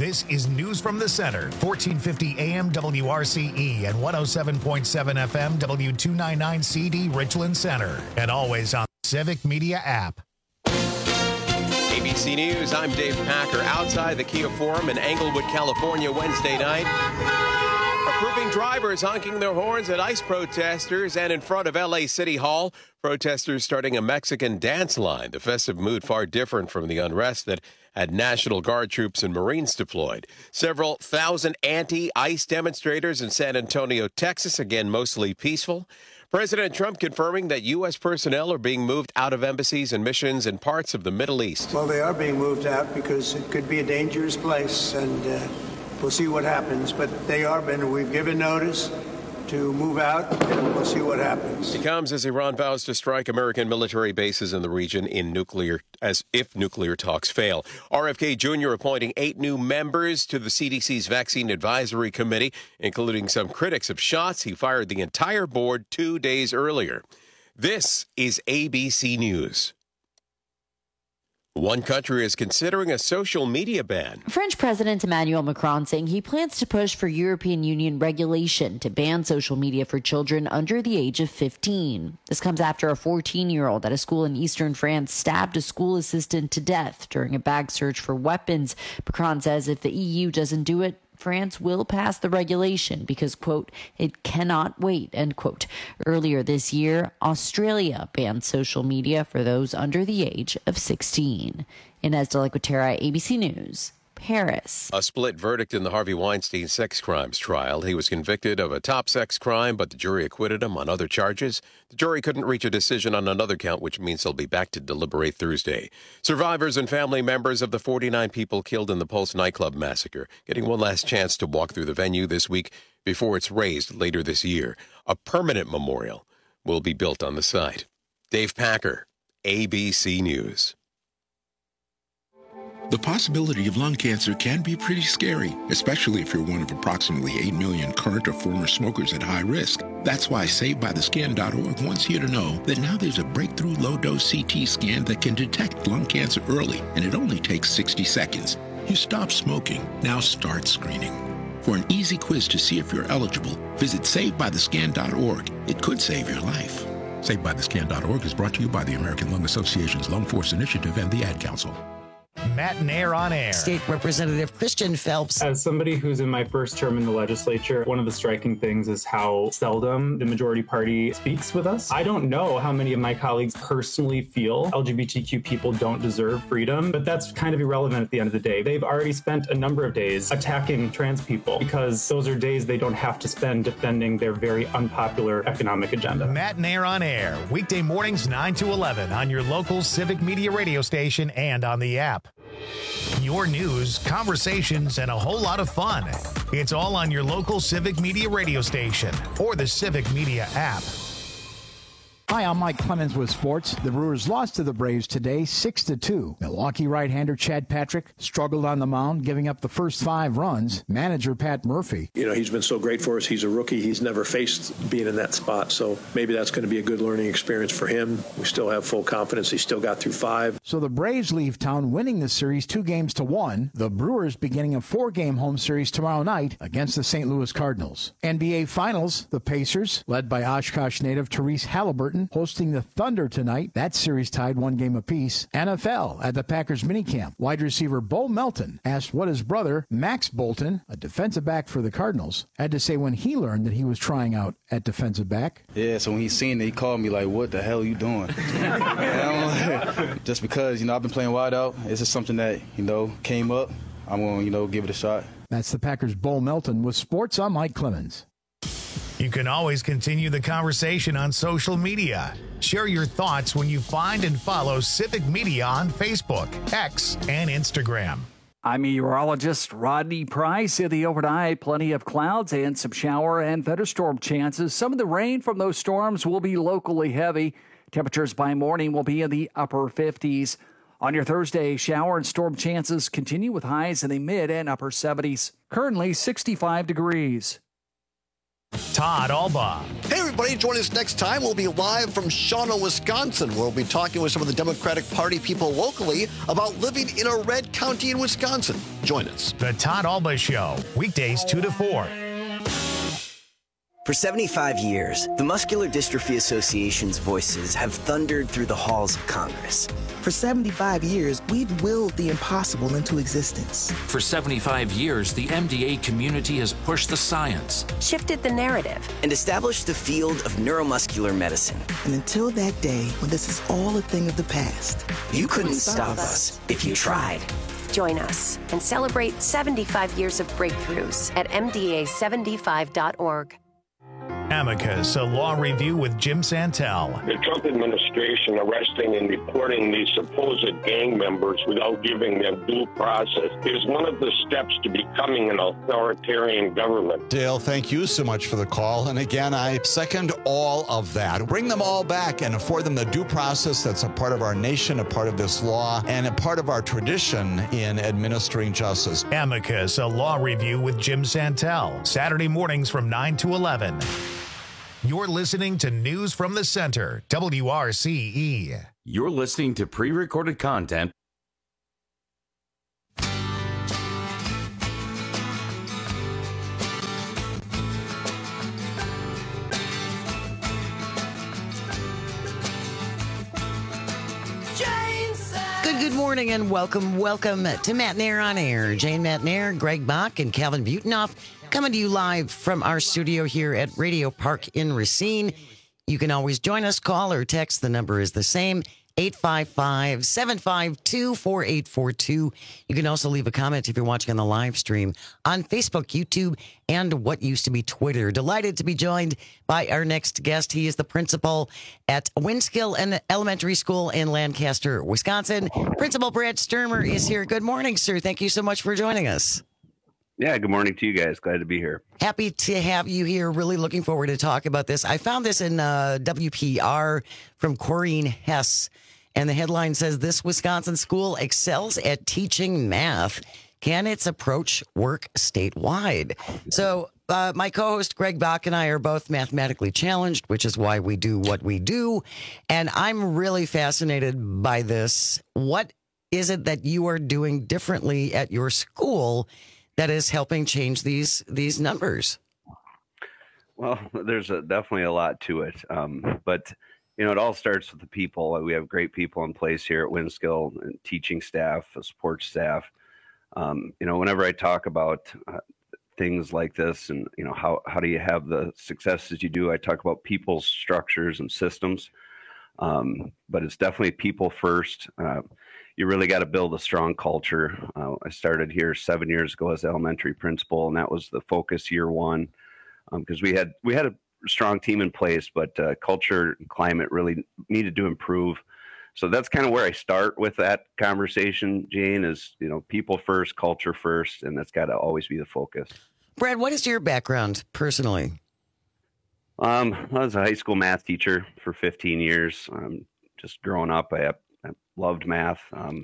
This is News from the Center, 1450 AM WRCE and 107.7 FM W299 CD Richland Center, and always on the Civic Media app. ABC News, I'm Dave Packer. Outside the Kia Forum in Englewood, California, Wednesday night. Approving drivers honking their horns at ICE protesters, and in front of L.A. City Hall, protesters starting a Mexican dance line. The festive mood far different from the unrest that had National Guard troops and Marines deployed. Several thousand anti-ICE demonstrators in San Antonio, Texas, again mostly peaceful. President Trump confirming that U.S. personnel are being moved out of embassies and missions in parts of the Middle East. Well, they are being moved out because it could be a dangerous place, and we'll see what happens. But we've given notice to move out, and we'll see what happens. It comes as Iran vows to strike American military bases in the region if nuclear talks fail. RFK Jr. appointing 8 new members to the CDC's Vaccine Advisory Committee, including some critics of shots. He fired the entire board 2 days earlier. This is ABC News. One country is considering a social media ban. French President Emmanuel Macron saying he plans to push for European Union regulation to ban social media for children under the age of 15. This comes after a 14-year-old at a school in eastern France stabbed a school assistant to death during a bag search for weapons. Macron says if the EU doesn't do it, France will pass the regulation because, quote, it cannot wait, end quote. Earlier this year, Australia banned social media for those under the age of 16. Inez de la Cuetara, ABC News, Paris. A split verdict in the Harvey Weinstein sex crimes trial. He was convicted of a top sex crime, but the jury acquitted him on other charges. The jury couldn't reach a decision on another count, which means they'll be back to deliberate Thursday. Survivors and family members of the 49 people killed in the Pulse nightclub massacre getting one last chance to walk through the venue this week before it's razed later this year. A permanent memorial will be built on the site. Dave Packer, ABC News. The possibility of lung cancer can be pretty scary, especially if you're one of approximately 8 million current or former smokers at high risk. That's why SaveByTheScan.org wants you to know that now there's a breakthrough low-dose CT scan that can detect lung cancer early, and it only takes 60 seconds. You stop smoking, now start screening. For an easy quiz to see if you're eligible, visit SaveByTheScan.org. It could save your life. SaveByTheScan.org is brought to you by the American Lung Association's Lung Force Initiative and the Ad Council. Matt and Air on Air. State Representative Christian Phelps. As somebody who's in my first term in the legislature, one of the striking things is how seldom the majority party speaks with us. I don't know how many of my colleagues personally feel LGBTQ people don't deserve freedom, but that's kind of irrelevant at the end of the day. They've already spent a number of days attacking trans people because those are days they don't have to spend defending their very unpopular economic agenda. Matt and Air on Air, weekday mornings 9 to 11 on your local Civic Media radio station and on the app. Your news, conversations, and a whole lot of fun. It's all on your local Civic Media radio station or the Civic Media app. Hi, I'm Mike Clemens with sports. The Brewers lost to the Braves today, 6-2. Milwaukee right-hander Chad Patrick struggled on the mound, giving up the first 5 runs. Manager Pat Murphy. You know, he's been so great for us. He's a rookie. He's never faced being in that spot, so maybe that's going to be a good learning experience for him. We still have full confidence. He still got through 5. So the Braves leave town winning the series 2-1. The Brewers beginning a 4-game home series tomorrow night against the St. Louis Cardinals. NBA Finals, the Pacers, led by Oshkosh native Therese Halliburton, hosting the Thunder tonight. That series tied 1 game apiece. NFL at the Packers minicamp. Wide receiver Bo Melton asked what his brother, Max Bolton, a defensive back for the Cardinals, had to say when he learned that he was trying out at defensive back. Yeah, so when he seen it, he called me like, what the hell are you doing? Just because, I've been playing wide out. It's just something that, came up. I'm going to, give it a shot. That's the Packers' Bo Melton with sports. I'm Mike Clemens. You can always continue the conversation on social media. Share your thoughts when you find and follow Civic Media on Facebook, X, and Instagram. I'm meteorologist Rodney Price. In the overnight, plenty of clouds and some shower and thunderstorm chances. Some of the rain from those storms will be locally heavy. Temperatures by morning will be in the upper 50s. On your Thursday, shower and storm chances continue with highs in the mid and upper 70s. Currently 65 degrees. Todd Alba. Hey, everybody, join us next time. We'll be live from Shawano, Wisconsin, where we'll be talking with some of the Democratic Party people locally about living in a red county in Wisconsin. Join us. The Todd Alba Show, weekdays 2 to 4. For 75 years, the Muscular Dystrophy Association's voices have thundered through the halls of Congress. For 75 years, we've willed the impossible into existence. For 75 years, the MDA community has pushed the science, shifted the narrative, and established the field of neuromuscular medicine. And until that day when this is all a thing of the past, you couldn't stop us if you tried. Join us and celebrate 75 years of breakthroughs at MDA75.org. Amicus, a law review with Jim Santel. The Trump administration arresting and deporting these supposed gang members without giving them due process is one of the steps to becoming an authoritarian government. Dale, thank you so much for the call. And again, I second all of that. Bring them all back and afford them the due process that's a part of our nation, a part of this law, and a part of our tradition in administering justice. Amicus, a law review with Jim Santel. Saturday mornings from 9 to 11. You're listening to News from the Center, WRCE. You're listening to pre-recorded content. Good morning and welcome to Matt Nair on Air. Jane Matt Nair, Greg Bach, and Calvin Butenhoff coming to you live from our studio here at Radio Park in Racine. You can always join us, call or text. The number is the same, 855-752-4842. You can also leave a comment if you're watching on the live stream on Facebook, YouTube, and what used to be Twitter. Delighted to be joined by our next guest. He is the principal at Winskill Elementary School in Lancaster, Wisconsin. Principal Brad Sturmer is here. Good morning, sir. Thank you so much for joining us. Yeah, good morning to you guys. Glad to be here. Happy to have you here. Really looking forward to talk about this. I found this in WPR from Corrine Hess, and the headline says, "This Wisconsin school excels at teaching math. Can its approach work statewide?" So my co-host Greg Bach and I are both mathematically challenged, which is why we do what we do. And I'm really fascinated by this. What is it that you are doing differently at your school that is helping change these numbers? Well, there's definitely a lot to it. But, you know, it all starts with the people. We have great people in place here at Winskill, and teaching staff, support staff. You know, whenever I talk about things like this and, you know, how do you have the successes you do, I talk about people's structures and systems. But it's definitely people first. You really got to build a strong culture. I started here 7 years ago as elementary principal, and that was the focus year one, because we had a strong team in place, but culture and climate really needed to improve. So that's kind of where I start with that conversation, Jane, is, you know, people first, culture first, and that's got to always be the focus. Brad, what is your background personally? I was a high school math teacher for 15 years. Just growing up, I loved math,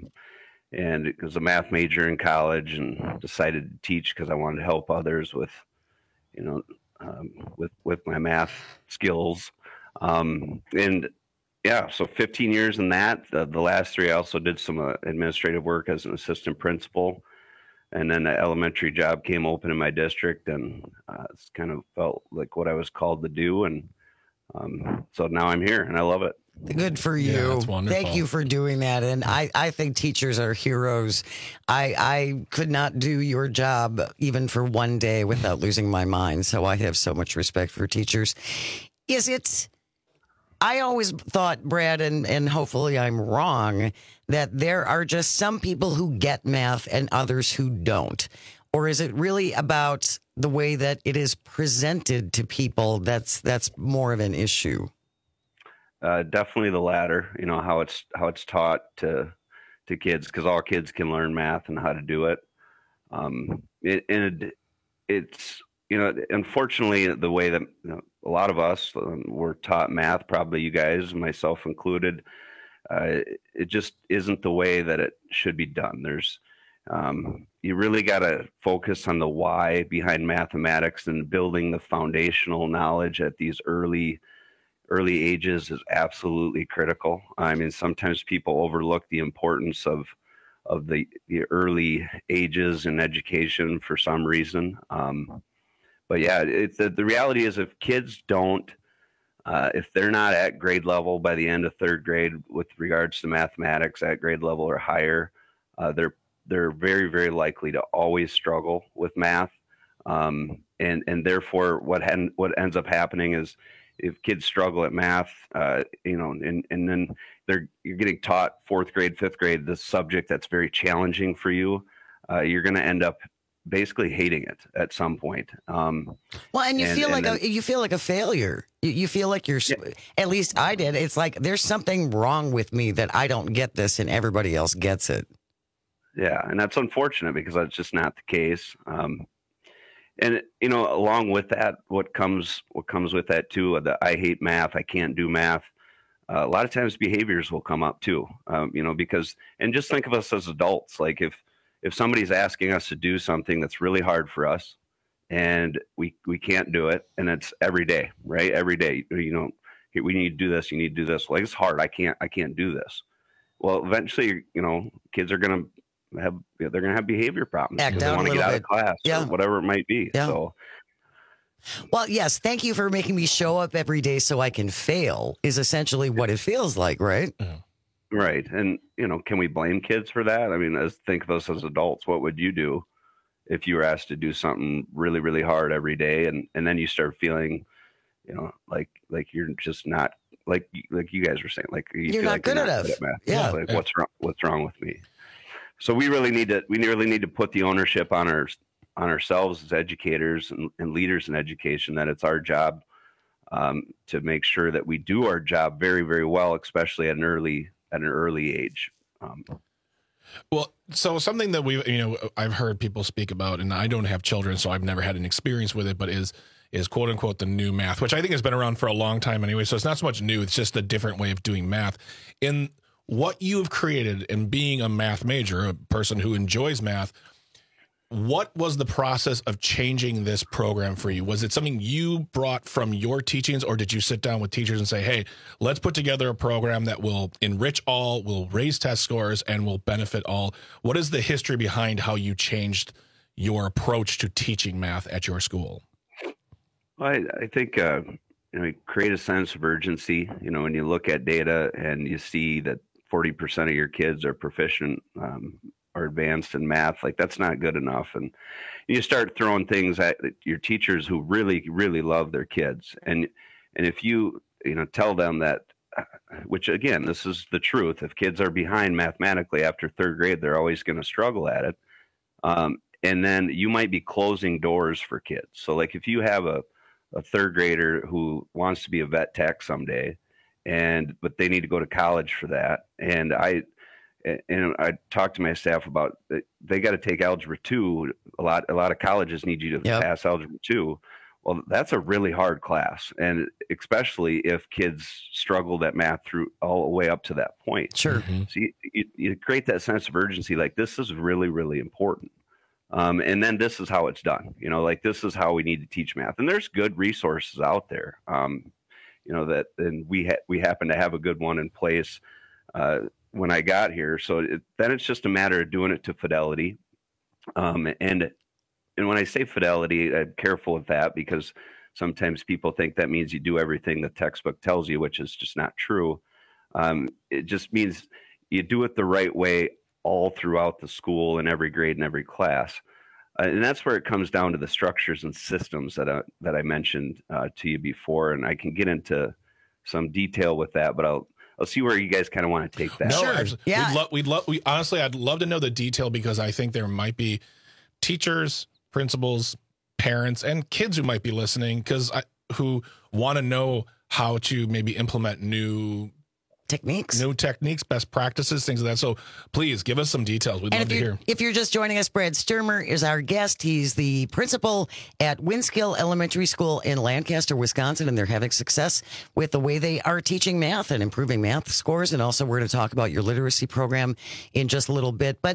and was a math major in college, and decided to teach because I wanted to help others with, you know, with my math skills. And yeah, so 15 years in that. The last 3, I also did some administrative work as an assistant principal, and then the elementary job came open in my district, and it's kind of felt like what I was called to do, and so now I'm here, and I love it. Good for you. Yeah, that's wonderful. Thank you for doing that. And I think teachers are heroes. I could not do your job even for one day without losing my mind. So I have so much respect for teachers. I always thought, Brad, and hopefully I'm wrong, that there are just some people who get math and others who don't. Or is it really about the way that it is presented to people that's more of an issue? Definitely the latter. You know, how it's taught to kids, because all kids can learn math and how to do it. It's, you know, unfortunately, the way that, you know, a lot of us were taught math, probably you guys, myself included, it just isn't the way that it should be done. There's, you really got to focus on the why behind mathematics, and building the foundational knowledge at these early ages is absolutely critical. I mean, sometimes people overlook the importance of the early ages in education for some reason. But yeah, the reality is, if kids don't, if they're not at grade level by the end of third grade with regards to mathematics, at grade level or higher, they're very, very likely to always struggle with math. And therefore what ends up happening is, if kids struggle at math, and then you're getting taught fourth grade, fifth grade, this subject that's very challenging for you, you're going to end up basically hating it at some point. Well, and you feel like a failure. You feel like you're, at least I did. It's like there's something wrong with me that I don't get this and everybody else gets it. Yeah, and that's unfortunate because that's just not the case. And along with that, what comes with that too, the I hate math, I can't do math. A lot of times behaviors will come up too, because, and just think of us as adults. Like if somebody's asking us to do something that's really hard for us and we can't do it, and it's every day, right? Every day, we need to do this, you need to do this. Like, it's hard. I can't do this. Well, eventually, kids are going to they're going to have behavior problems. Act they out want to a get little out of class, or whatever it might be. Yeah. So, well, yes, thank you for making me show up every day so I can fail is essentially what it feels like, right? Right. And, can we blame kids for that? I mean, think of us as adults. What would you do if you were asked to do something really, really hard every day, and then you start feeling, like you're just not, like you guys were saying, like you're feel not like good you're not enough. good at math. Yeah. Like, what's wrong with me? So we really need to put the ownership on ourselves as educators and leaders in education, that it's our job to make sure that we do our job very, very well, especially at an early age. Well, so something that I've heard people speak about, and I don't have children, so I've never had an experience with it, but is quote unquote the new math, which I think has been around for a long time anyway. So it's not so much new; it's just a different way of doing math. In what you've created, and being a math major, a person who enjoys math, what was the process of changing this program for you? Was it something you brought from your teachings, or did you sit down with teachers and say, hey, let's put together a program that will enrich all, will raise test scores, and will benefit all? What is the history behind how you changed your approach to teaching math at your school? Well, I think create a sense of urgency. When you look at data and you see that 40% of your kids are proficient or advanced in math, like, that's not good enough. And you start throwing things at your teachers who really, really love their kids. And if you tell them that, which again, this is the truth, if kids are behind mathematically after third grade, they're always going to struggle at it. And then you might be closing doors for kids. So like, if you have a third grader who wants to be a vet tech someday, but they need to go to college for that. And I talked to my staff about they got to take Algebra 2. A lot of colleges need you to pass Algebra 2. Well, that's a really hard class, and especially if kids struggled at math through all the way up to that point. Sure. So you create that sense of urgency, like, this is really, really important. And then this is how it's done. Like, this is how we need to teach math. And there's good resources out there. And we happen to have a good one in place when I got here. So then it's just a matter of doing it to fidelity. And when I say fidelity, I'm careful with that, because sometimes people think that means you do everything the textbook tells you, which is just not true. It just means you do it the right way all throughout the school, in every grade and every class. And that's where it comes down to the structures and systems that I mentioned to you before. And I can get into some detail with that, but I'll see where you guys kind of want to take that. Sure. Yeah. Honestly, I'd love to know the detail, because I think there might be teachers, principals, parents, and kids who might be listening, who want to know how to maybe implement new techniques, best practices, things like that. So please give us some details. We'd love to hear. If you're just joining us, Brad Sturmer is our guest. He's the principal at Winskill Elementary School in Lancaster, Wisconsin, and they're having success with the way they are teaching math and improving math scores. And also, we're going to talk about your literacy program in just a little bit. But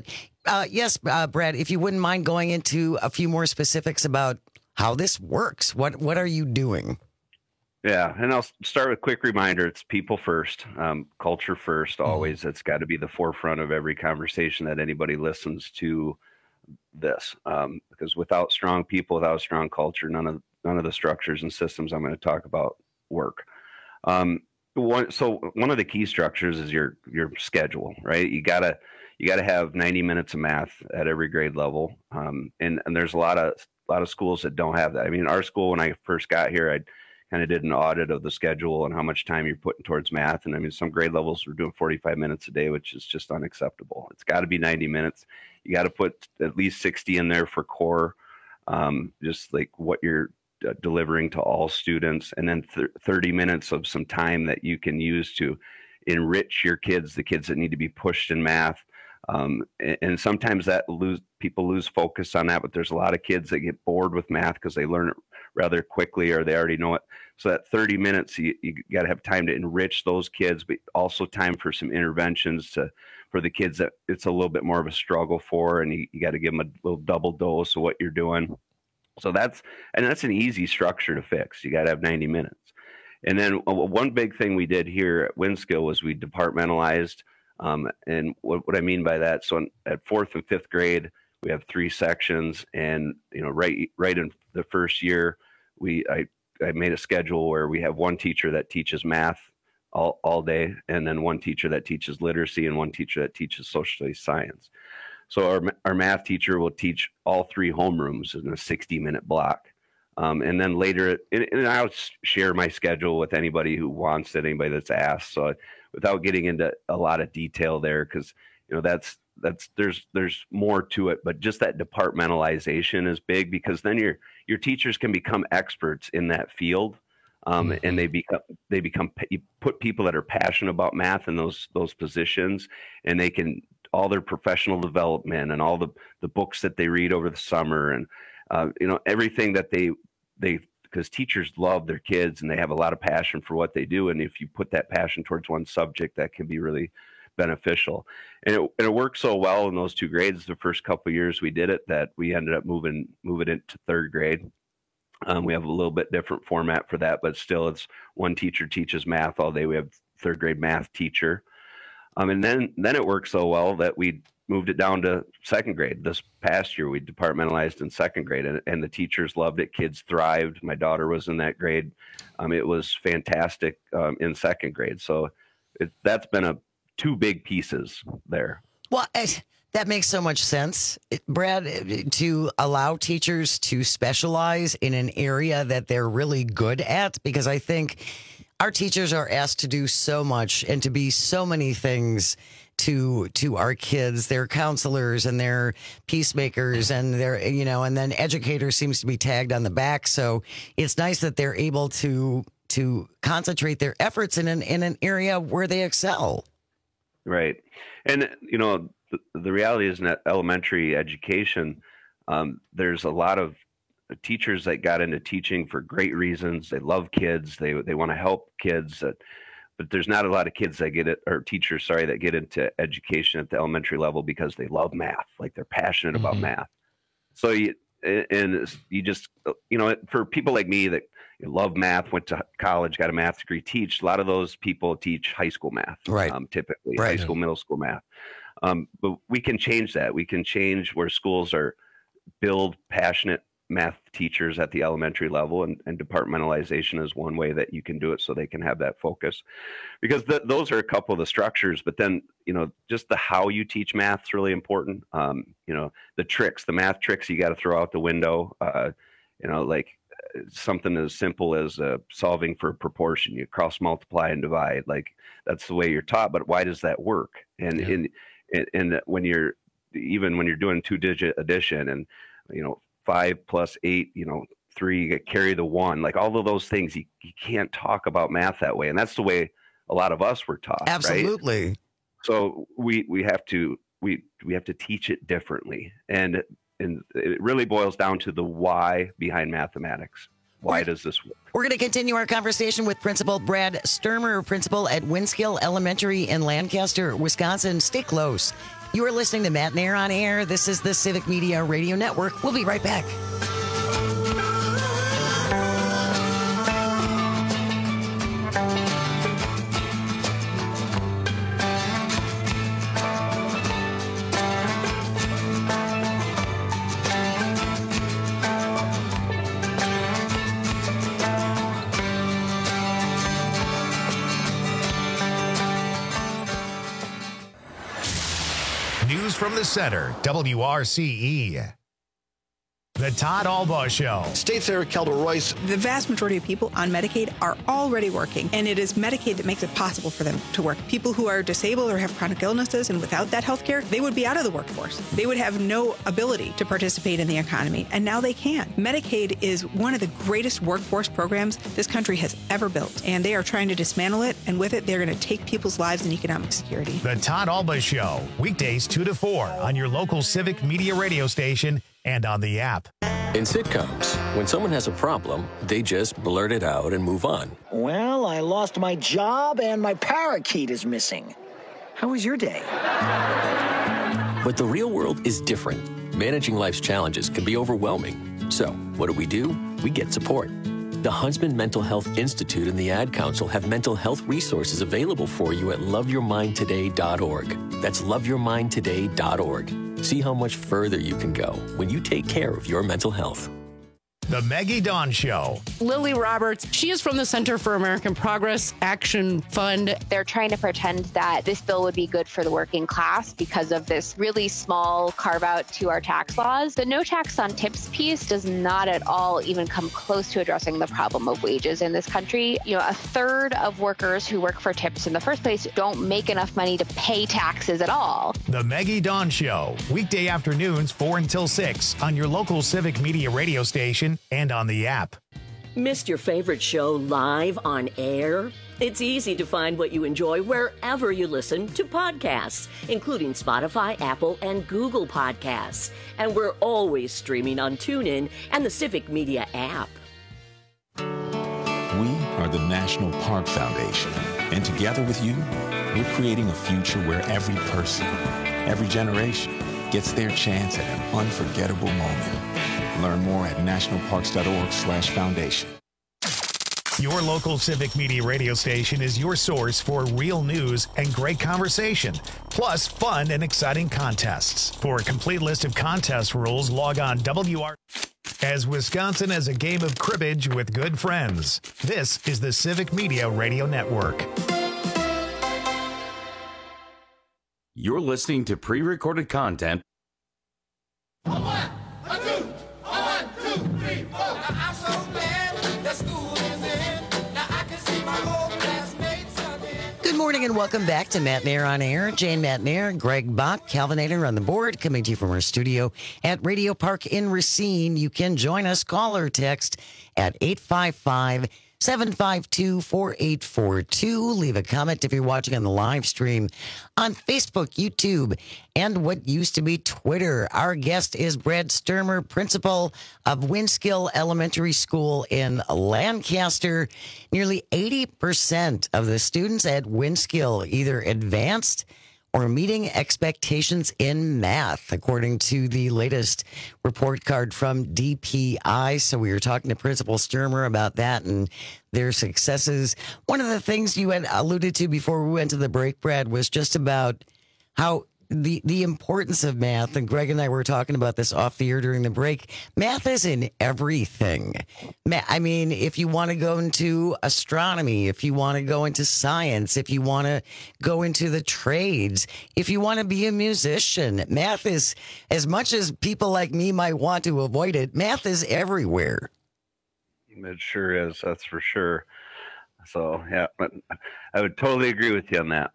Yes, Brad, if you wouldn't mind going into a few more specifics about how this works. What are you doing? Yeah, and I'll start with a quick reminder. It's people first, culture first, always. It's got to be the forefront of every conversation that anybody listens to this. Because without strong people, without a strong culture, none of the structures and systems I'm going to talk about work. One of the key structures is your schedule, right? You gotta have 90 minutes of math at every grade level. And there's a lot of schools that don't have that. I mean, our school, when I first got here, I kind of did an audit of the schedule and how much time you're putting towards math. And I mean, some grade levels were doing 45 minutes a day, which is just unacceptable. It's got to be 90 minutes. You got to put at least 60 in there for core, just like what you're delivering to all students. And then 30 minutes of some time that you can use to enrich your kids, the kids that need to be pushed in math. And sometimes people lose focus on that, but there's a lot of kids that get bored with math because they learn it rather quickly or they already know it. So that 30 minutes, you got to have time to enrich those kids, but also time for some interventions for the kids that it's a little bit more of a struggle for, and you got to give them a little double dose of what you're doing. So that's an easy structure to fix. You got to have 90 minutes. And then one big thing we did here at Winskill was we departmentalized. And what I mean by that, so at 4th and 5th grade, we have 3 sections, and right in the first year, I made a schedule where we have one teacher that teaches math all day, and then one teacher that teaches literacy, and one teacher that teaches social science. So our math teacher will teach all 3 homerooms in a 60-minute block. And then later, and I'll share my schedule with anybody who wants it, anybody that's asked. So without getting into a lot of detail there, because there's more to it, but just that departmentalization is big, because then your teachers can become experts in that field. And you put people that are passionate about math in those positions, and they can all their professional development and all the books that they read over the summer, and everything that they because teachers love their kids and they have a lot of passion for what they do, and if you put that passion towards one subject, that can be really beneficial. And it worked so well in those 2 grades the first couple of years we did it that we ended up moving into 3rd grade. We have a little bit different format for that, but still it's one teacher teaches math all day. We have 3rd grade math teacher. And then it worked so well that we moved it down to 2nd grade. This past year, we departmentalized in 2nd grade, and the teachers loved it. Kids thrived. My daughter was in that grade. It was fantastic in 2nd grade. So that's been 2 big pieces there. Well, that makes so much sense, Brad, to allow teachers to specialize in an area that they're really good at, because I think our teachers are asked to do so much and to be so many things to our kids. They're counselors and they're peacemakers, and they're, and then educators seems to be tagged on the back. So it's nice that they're able to concentrate their efforts in an area where they excel. Right. And, the reality is in elementary education, there's a lot of teachers that got into teaching for great reasons. They love kids. They want to help kids. But there's not a lot of kids that teachers that get into education at the elementary level because they love math, like they're passionate about math. So you just, for people like me that love math, went to college, got a math degree, teach, a lot of those people teach high school math, right? Typically right. High school, middle school math. But we can change that. We can change where schools build passionate math teachers at the elementary level, and departmentalization is one way that you can do it so they can have that focus, because those are a couple of the structures. But then, just the how you teach math is really important. The math tricks you got to throw out the window. Like something as simple as solving for proportion. You cross multiply and divide. Like that's the way you're taught, but why does that work? And when you're doing 2-digit addition, and 5 plus 8, 3, carry the 1, like all of those things, you can't talk about math that way. And that's the way a lot of us were taught. Absolutely. Right? So we have to teach it differently. And it really boils down to the why behind mathematics. Why does this work? We're going to continue our conversation with Principal Brad Sturmer, principal at Winskill Elementary in Lancaster, Wisconsin. Stay close. You are listening to Matt Nair on Air. This is the Civic Media Radio Network. We'll be right back. News from the center, WRCE. The Todd Albaugh Show. State's Eric Calder-Royce. The vast majority of people on Medicaid are already working, and it is Medicaid that makes it possible for them to work. People who are disabled or have chronic illnesses, and without that health care, they would be out of the workforce. They would have no ability to participate in the economy, and now they can. Medicaid is one of the greatest workforce programs this country has ever built, and they are trying to dismantle it, and with it, they're going to take people's lives and economic security. The Todd Albaugh Show, weekdays 2 to 4 on your local Civic Media radio station and on the app. In sitcoms, when someone has a problem, they just blurt it out and move on. Well, I lost my job and my parakeet is missing. How was your day? But the real world is different. Managing life's challenges can be overwhelming. So, what do? We get support. The Huntsman Mental Health Institute and the Ad Council have mental health resources available for you at loveyourmindtoday.org. That's loveyourmindtoday.org. See how much further you can go when you take care of your mental health. The Maggie Dawn Show. Lily Roberts, she is from the Center for American Progress Action Fund. They're trying to pretend that this bill would be good for the working class because of this really small carve out to our tax laws. The no tax on tips piece does not at all even come close to addressing the problem of wages in this country. You know, a third of workers who work for tips in the first place don't make enough money to pay taxes at all. The Maggie Dawn Show, weekday afternoons 4 until 6 on your local Civic Media radio station and on the app. Missed your favorite show live on air? It's easy to find what you enjoy wherever you listen to podcasts, including Spotify, Apple, and Google Podcasts. And we're always streaming on TuneIn and the Civic Media app. We are the National Park Foundation, and together with you, we're creating a future where every person, every generation gets their chance at an unforgettable moment. Learn more at nationalparks.org/foundation. Your local Civic Media radio station is your source for real news and great conversation, plus fun and exciting contests. For a complete list of contest rules, log on WR. As Wisconsin as a game of cribbage with good friends. This is the Civic Media Radio Network. You're listening to pre-recorded content. Good morning and welcome back to Matt Nair on Air. Jane Matt Nair, Greg Bach, Calvinator on the board, coming to you from our studio at Radio Park in Racine. You can join us, call or text at 855-752-4842. Leave a comment if you're watching on the live stream on Facebook, YouTube, and what used to be Twitter. Our guest is Brad Sturmer, principal of Winskill Elementary School in Lancaster. Nearly 80% of the students at Winskill either advanced or meeting expectations in math, according to the latest report card from DPI. So we were talking to Principal Sturmer about that and their successes. One of the things you had alluded to before we went to the break, Brad, was just about how the importance of math, and Greg and I were talking about this off the air during the break. Math is in everything. I mean, if you want to go into astronomy, if you want to go into science, if you want to go into the trades, if you want to be a musician, math is, as much as people like me might want to avoid it, math is everywhere. It sure is. That's for sure. So, yeah, I would totally agree with you on that.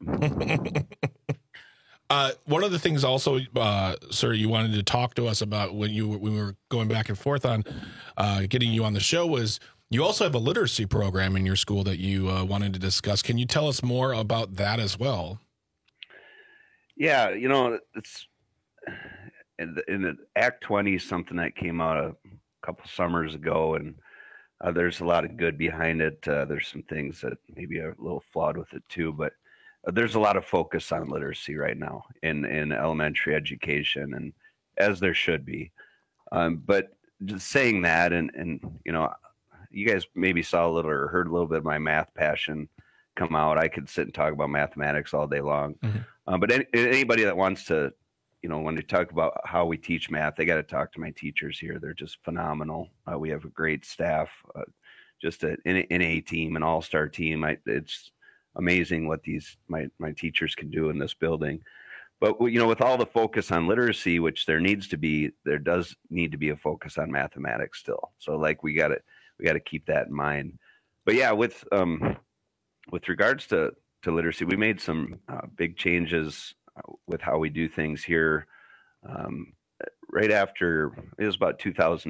One of the things also, sir, you wanted to talk to us about when we were going back and forth on getting you on the show was you also have a literacy program in your school that you wanted to discuss. Can you tell us more about that as well? Yeah, you know, it's in the Act 20, something that came out a couple summers ago, and there's a lot of good behind it. There's some things that maybe are a little flawed with it too, but there's a lot of focus on literacy right now in elementary education, and as there should be. But just saying that, and you guys maybe saw a little or heard a little bit of my math passion come out. I could sit and talk about mathematics all day long. But anybody that wants to, when they talk about how we teach math, they got to talk to my teachers here. They're just phenomenal. We have a great staff, just an NA team, an all-star team. It's amazing what my teachers can do in this building. But with all the focus on literacy, which there does need to be a focus on mathematics still. So we got to keep that in mind. But yeah, with regards to literacy, we made some big changes with how we do things here. Right after, it was about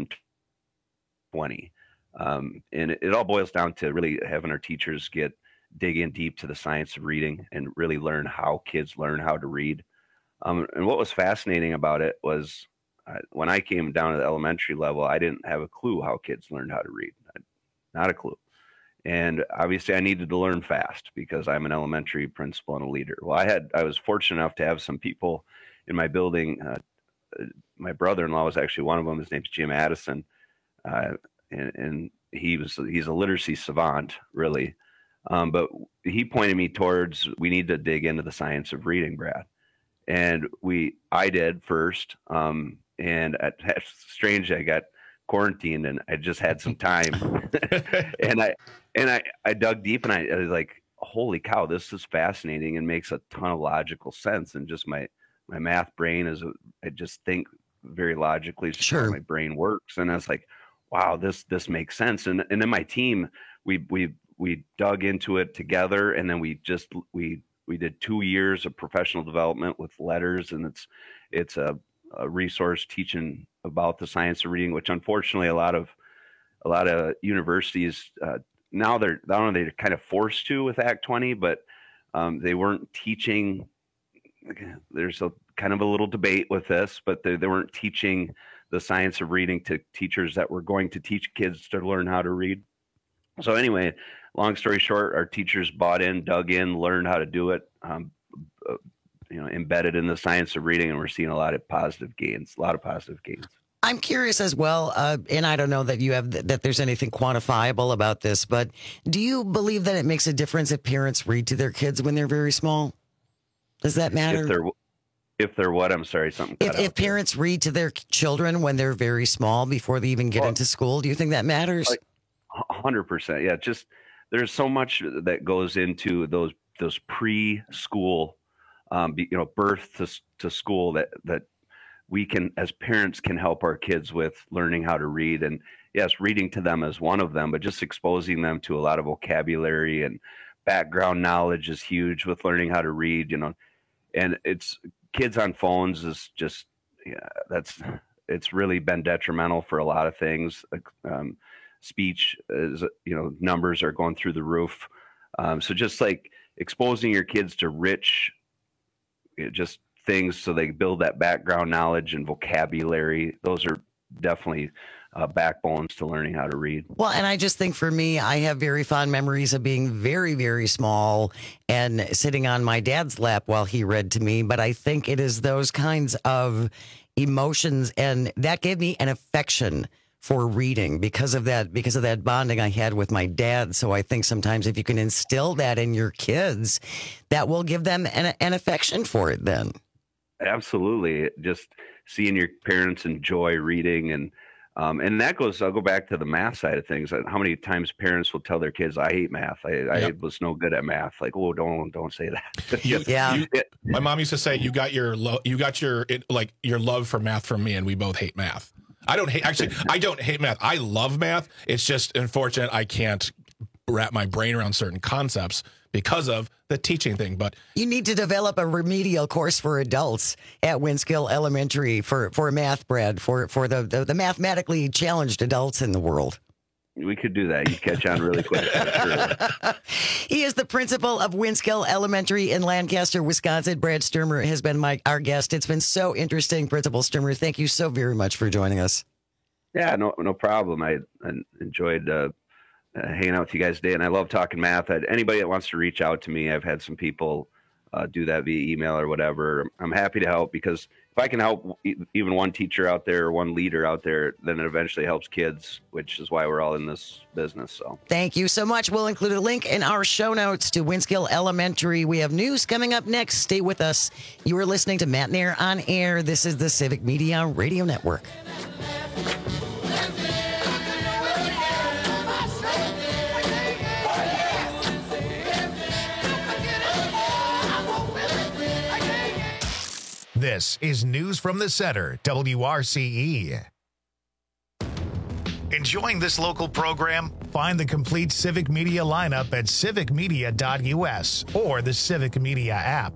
2020, and it all boils down to really having our teachers dig in deep to the science of reading and really learn how kids learn how to read. And what was fascinating about it was when I came down to the elementary level, I didn't have a clue how kids learned how to read. Not a clue. And obviously I needed to learn fast because I'm an elementary principal and a leader. Well, I was fortunate enough to have some people in my building. My brother-in-law was actually one of them. His name's Jim Addison. And he's a literacy savant, really. But he pointed me towards, we need to dig into the science of reading, Brad. And I did first. And it's strange, I got quarantined and I just had some time. and I dug deep and I was like, holy cow, this is fascinating and makes a ton of logical sense. And just my math brain I just think very logically. Sure. How my brain works. And I was like, wow, this makes sense. And then my team, we dug into it together, and then we did 2 years of professional development with letters, and it's a resource teaching about the science of reading, which unfortunately a lot of universities now they're kind of forced to with Act 20, but they weren't teaching. There's a kind of a little debate with this, but they weren't teaching the science of reading to teachers that were going to teach kids to learn how to read. So anyway, long story short, our teachers bought in, dug in, learned how to do it, embedded in the science of reading, and we're seeing a lot of positive gains. I'm curious as well, and I don't know that there's anything quantifiable about this, but do you believe that it makes a difference if parents read to their kids when they're very small? Does that matter? If they're what? I'm sorry, something cut out. If parents read to their children when they're very small before they even get into school, do you think that matters? 100%. Yeah, just there's so much that goes into those preschool, birth to school that we can, as parents, can help our kids with learning how to read. And yes, reading to them is one of them, but just exposing them to a lot of vocabulary and background knowledge is huge with learning how to read. And it's kids on phones is just it's really been detrimental for a lot of things. Speech is, numbers are going through the roof. So just like exposing your kids to rich, just things so they build that background knowledge and vocabulary. Those are definitely backbones to learning how to read. Well, and I just think for me, I have very fond memories of being very, very small and sitting on my dad's lap while he read to me. But I think it is those kinds of emotions, and that gave me an affection for reading because of that bonding I had with my dad. So I think sometimes if you can instill that in your kids, that will give them an affection for it then. Absolutely. Just seeing your parents enjoy reading and that I'll go back to the math side of things. How many times parents will tell their kids, I hate math. I was no good at math. Like, oh, don't say that. My mom used to say, you got your love for math from me, and we both hate math. I don't hate math. I love math. It's just unfortunate I can't wrap my brain around certain concepts because of the teaching thing. But you need to develop a remedial course for adults at Winskill Elementary for math, Brad, for the mathematically challenged adults in the world. We could do that. You'd catch on really quick. Sure. He is the principal of Winskill Elementary in Lancaster, Wisconsin. Brad Sturmer has been our guest. It's been so interesting, Principal Sturmer. Thank you so very much for joining us. Yeah, no problem. I enjoyed hanging out with you guys today, and I love talking math. Anybody that wants to reach out to me, I've had some people do that via email or whatever. I'm happy to help, because if I can help even one teacher out there or one leader out there, then it eventually helps kids, which is why we're all in this business. So thank you so much. We'll include a link in our show notes to Winskill Elementary. We have news coming up next. Stay with us. You are listening to Matt Nair on Air. This is the Civic Media Radio Network. This is News from the Center, WRCE. Enjoying this local program? Find the complete Civic Media lineup at civicmedia.us or the Civic Media app.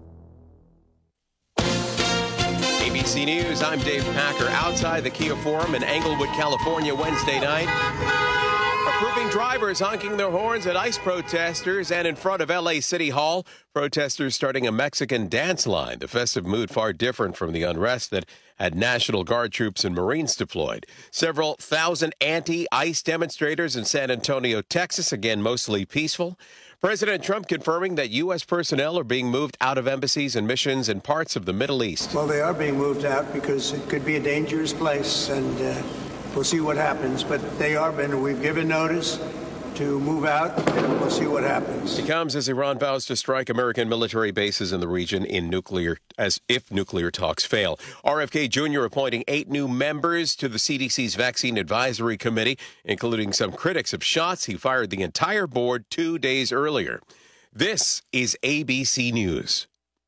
ABC News, I'm Dave Packer. Outside the Kia Forum in Englewood, California, Wednesday night. Approving drivers honking their horns at ICE protesters, and in front of L.A. City Hall, protesters starting a Mexican dance line. The festive mood far different from the unrest that had National Guard troops and Marines deployed. Several thousand anti-ICE demonstrators in San Antonio, Texas, again mostly peaceful. President Trump confirming that U.S. personnel are being moved out of embassies and missions in parts of the Middle East. Well, they are being moved out because it could be a dangerous place, and we'll see what happens. But we've given notice to move out, and we'll see what happens. It comes as Iran vows to strike American military bases in the region if nuclear talks fail. RFK Jr. appointing 8 new members to the CDC's Vaccine Advisory Committee, including some critics of shots. He fired the entire board 2 days earlier. This is ABC News.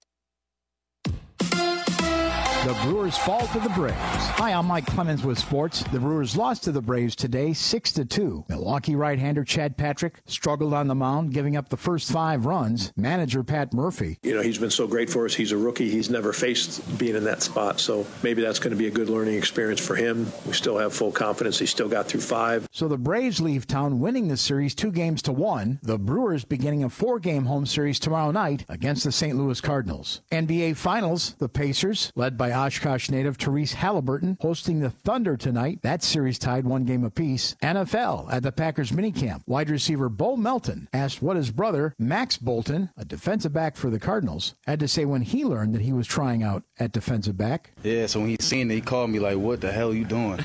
The Brewers fall to the Braves. Hi, I'm Mike Clemens with sports. The Brewers lost to the Braves today, 6-2. Milwaukee right-hander Chad Patrick struggled on the mound, giving up the first 5 runs. Manager Pat Murphy. He's been so great for us. He's a rookie. He's never faced being in that spot, so maybe that's going to be a good learning experience for him. We still have full confidence. He still got through 5. So the Braves leave town winning the series 2-1. The Brewers beginning a 4-game home series tomorrow night against the St. Louis Cardinals. NBA Finals, the Pacers, led by Oshkosh native Therese Halliburton, hosting the Thunder tonight. That series tied 1 game apiece. NFL at the Packers minicamp. Wide receiver Bo Melton asked what his brother, Max Bolton, a defensive back for the Cardinals, had to say when he learned that he was trying out at defensive back. Yeah, so when he seen it, he called me like, what the hell are you doing?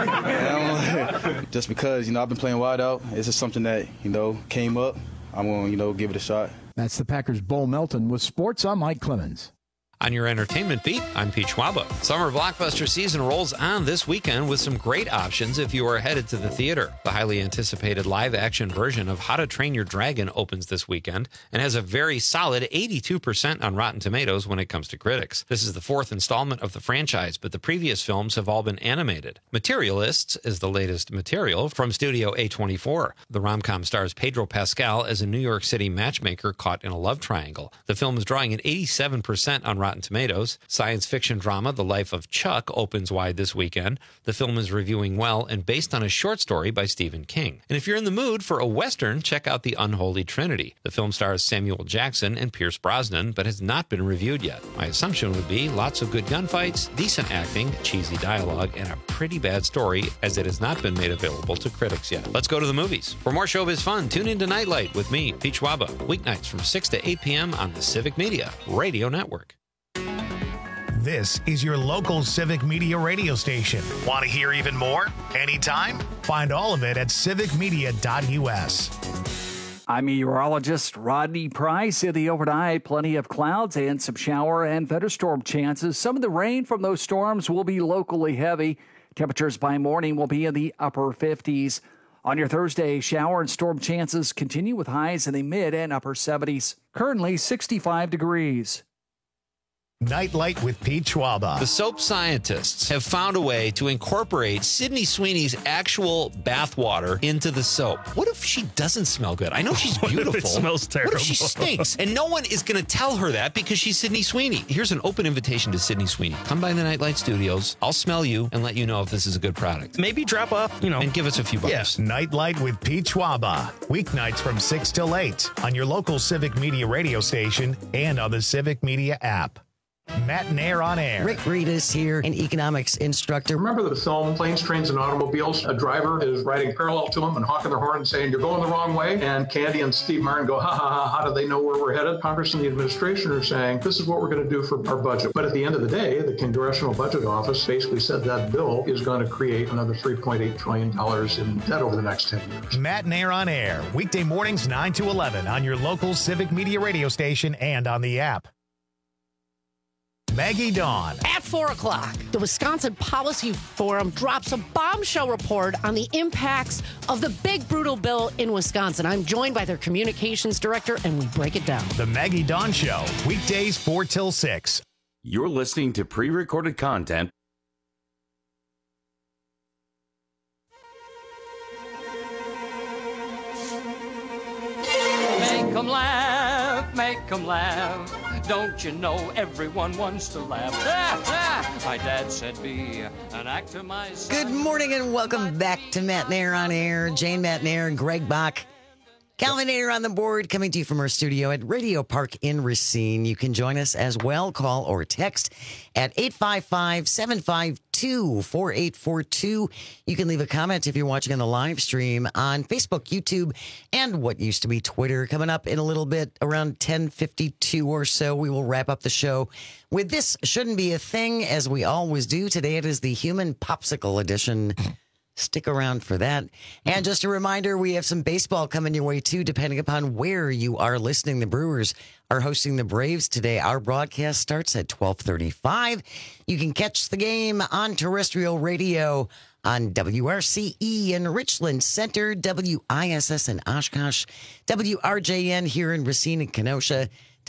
Just because, I've been playing wide out. It's just something that, came up. I'm going to, give it a shot. That's the Packers' Bo Melton. With sports, I'm Mike Clemens. On your entertainment beat, I'm Pete Schwaba. Summer blockbuster season rolls on this weekend with some great options if you are headed to the theater. The highly anticipated live-action version of How to Train Your Dragon opens this weekend and has a very solid 82% on Rotten Tomatoes when it comes to critics. This is the 4th installment of the franchise, but the previous films have all been animated. Materialists is the latest material from Studio A24. The rom-com stars Pedro Pascal as a New York City matchmaker caught in a love triangle. The film is drawing an 87% on Rotten Tomatoes. Science fiction drama The Life of Chuck opens wide this weekend. The film is reviewing well and based on a short story by Stephen King. And if you're in the mood for a Western, check out The Unholy Trinity. The film stars Samuel Jackson and Pierce Brosnan, but has not been reviewed yet. My assumption would be lots of good gunfights, decent acting, cheesy dialogue, and a pretty bad story, as it has not been made available to critics yet. Let's go to the movies. For more showbiz fun, tune in to Nightlight with me, Pete Schwaba, weeknights from 6 to 8 p.m. on the Civic Media Radio Network. This is your local Civic Media radio station. Want to hear even more? Anytime? Find all of it at civicmedia.us. I'm meteorologist Rodney Price. In the overnight, plenty of clouds and some shower and thunderstorm chances. Some of the rain from those storms will be locally heavy. Temperatures by morning will be in the upper 50s. On your Thursday, shower and storm chances continue with highs in the mid and upper 70s. Currently 65 degrees. Nightlight with Pete Schwaba. The soap scientists have found a way to incorporate Sydney Sweeney's actual bathwater into the soap. What if she doesn't smell good? I know she's beautiful. What if it smells terrible? What if she stinks? And no one is going to tell her that because she's Sydney Sweeney. Here's an open invitation to Sydney Sweeney. Come by the Nightlight Studios. I'll smell you and let you know if this is a good product. Maybe drop off, and give us a few bucks. Yes. Nightlight with Pete Schwaba. Weeknights from 6 till 8 on your local Civic Media radio station and on the Civic Media app. Matt Nair on air. Rick Reed is here, an economics instructor. Remember the film Planes, Trains, and Automobiles? A driver is riding parallel to him and honking their horn and saying, "You're going the wrong way." And Candy and Steve Martin go, "Ha ha ha, how do they know where we're headed?" Congress and the administration are saying, "This is what we're going to do for our budget." But at the end of the day, the Congressional Budget Office basically said that bill is going to create another $3.8 trillion in debt over the next 10 years. Matt Nair on air, weekday mornings 9 to 11 on your local Civic Media radio station and on the app. Maggie Dawn. At 4 o'clock, the Wisconsin Policy Forum drops a bombshell report on the impacts of the big brutal bill in Wisconsin. I'm joined by their communications director, and we break it down. The Maggie Dawn Show, weekdays 4 till 6. You're listening to pre-recorded content. Make 'em laugh, make 'em laugh. Don't you know everyone wants to laugh? My dad said be an actor myself. Good morning and welcome back to Matt Nair on air. Jane Matt Nair and Greg Bach. Calvin Nair on the board, coming to you from our studio at Radio Park in Racine. You can join us as well. Call or text at 855-752-4842. You can leave a comment if you're watching on the live stream on Facebook, YouTube, and what used to be Twitter. Coming up in a little bit, around 10:52 or so, we will wrap up the show with This Shouldn't Be a Thing, as we always do. Today it is the Human Popsicle Edition. Stick around for that. And just a reminder, we have some baseball coming your way, too, depending upon where you are listening. The Brewers are hosting the Braves today. Our broadcast starts at 12:35. You can catch the game on terrestrial radio on WRCE in Richland Center, WISS in Oshkosh, WRJN here in Racine and Kenosha,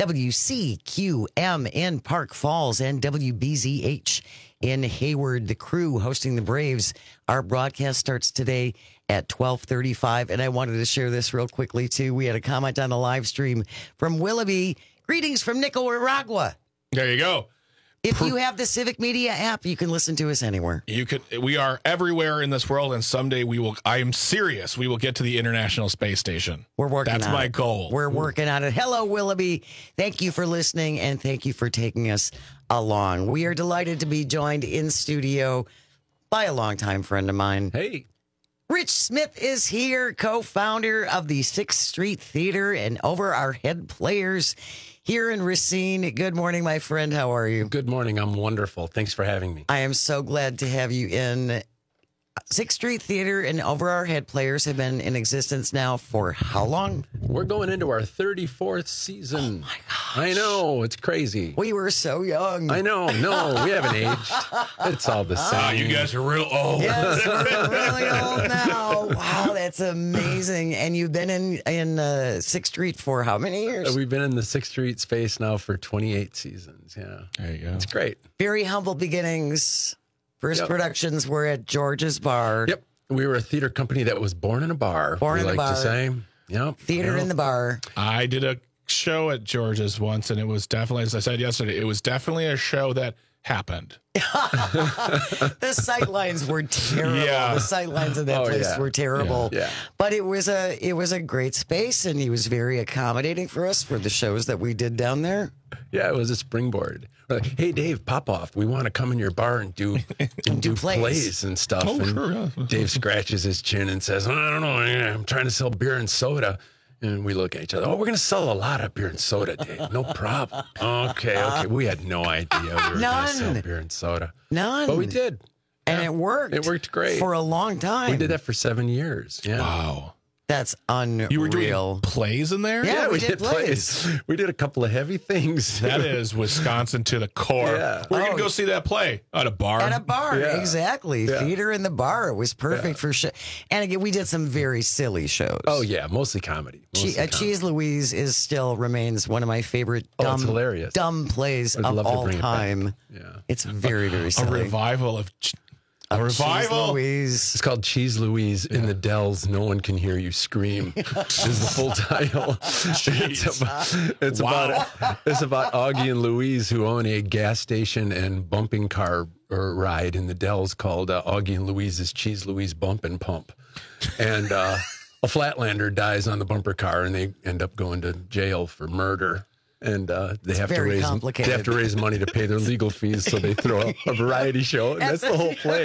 WCQM in Park Falls, and WBZH in Hayward. The Crew hosting the Braves. Our broadcast starts today at 12:35. And I wanted to share this real quickly, too. We had a comment on the live stream from Willoughby. Greetings from Nicaragua. There you go. If you have the Civic Media app, you can listen to us anywhere. We are everywhere in this world, and someday we will. I am serious. We will get to the International Space Station. We're working. That's my goal. We're working on it. Hello, Willoughby. Thank you for listening, and thank you for taking us along. We are delighted to be joined in studio by a longtime friend of mine. Hey. Rich Smith is here, co-founder of the 6th Street Theater and Over Our Head Players here in Racine. Good morning, my friend. How are you? Good morning. I'm wonderful. Thanks for having me. I am so glad to have you in. 6th Street Theater and Over Our Head Players have been in existence now for how long? We're going into our 34th season. Oh, my gosh. I know. It's crazy. We were so young. I know. No, we haven't aged. It's all the same. You guys are real old. Yes, we're really old now. Wow, that's amazing. And you've been in 6th Street for how many years? We've been in the 6th Street space now for 28 seasons. Yeah. There you go. It's great. Very humble beginnings. First productions were at George's Bar. Yep. We were a theater company that was born in a bar. Born in a bar. To say. Yep. Theater in the bar. I did a show at George's once, and it was definitely, as I said yesterday, it was definitely a show that happened. The sight lines were terrible. Yeah. The sight lines of that place were terrible. Yeah. But it was a great space, and he was very accommodating for us for the shows that we did down there. Yeah, it was a springboard. We're like, hey, Dave, pop off. We want to come in your bar and do plays and stuff. Oh, and sure, yeah. Dave scratches his chin and says, I don't know, I'm trying to sell beer and soda. And we look at each other. Oh, we're going to sell a lot of beer and soda, Dave. No problem. Okay. We had no idea we were going to sell beer and soda. None. But we did. And it worked. It worked great. For a long time. We did that for 7 years. Yeah. Wow. That's unreal. You were doing plays in there? Yeah, we did plays. We did a couple of heavy things. That is Wisconsin to the core. Yeah. We're going to go see that play at a bar. At a bar, Yeah. exactly. Yeah. Theater in the bar. It was perfect for show. And again, we did some very silly shows. Oh, yeah. Mostly comedy. Cheese Louise remains one of my favorite it's hilarious. dumb plays I'd of love to all bring it back. time. Yeah. It's very, very silly. A revival of... Cheese Louise. It's called Cheese Louise in the Dells. No one can hear you scream. Is the full title. It's about Augie and Louise who own a gas station and bumping car ride in the Dells called Augie and Louise's Cheese Louise Bump and Pump. And a Flatlander dies on the bumper car and they end up going to jail for murder. And they have very to raise complicated. they have to raise money to pay their legal fees, so they throw a variety show, and that's the whole play.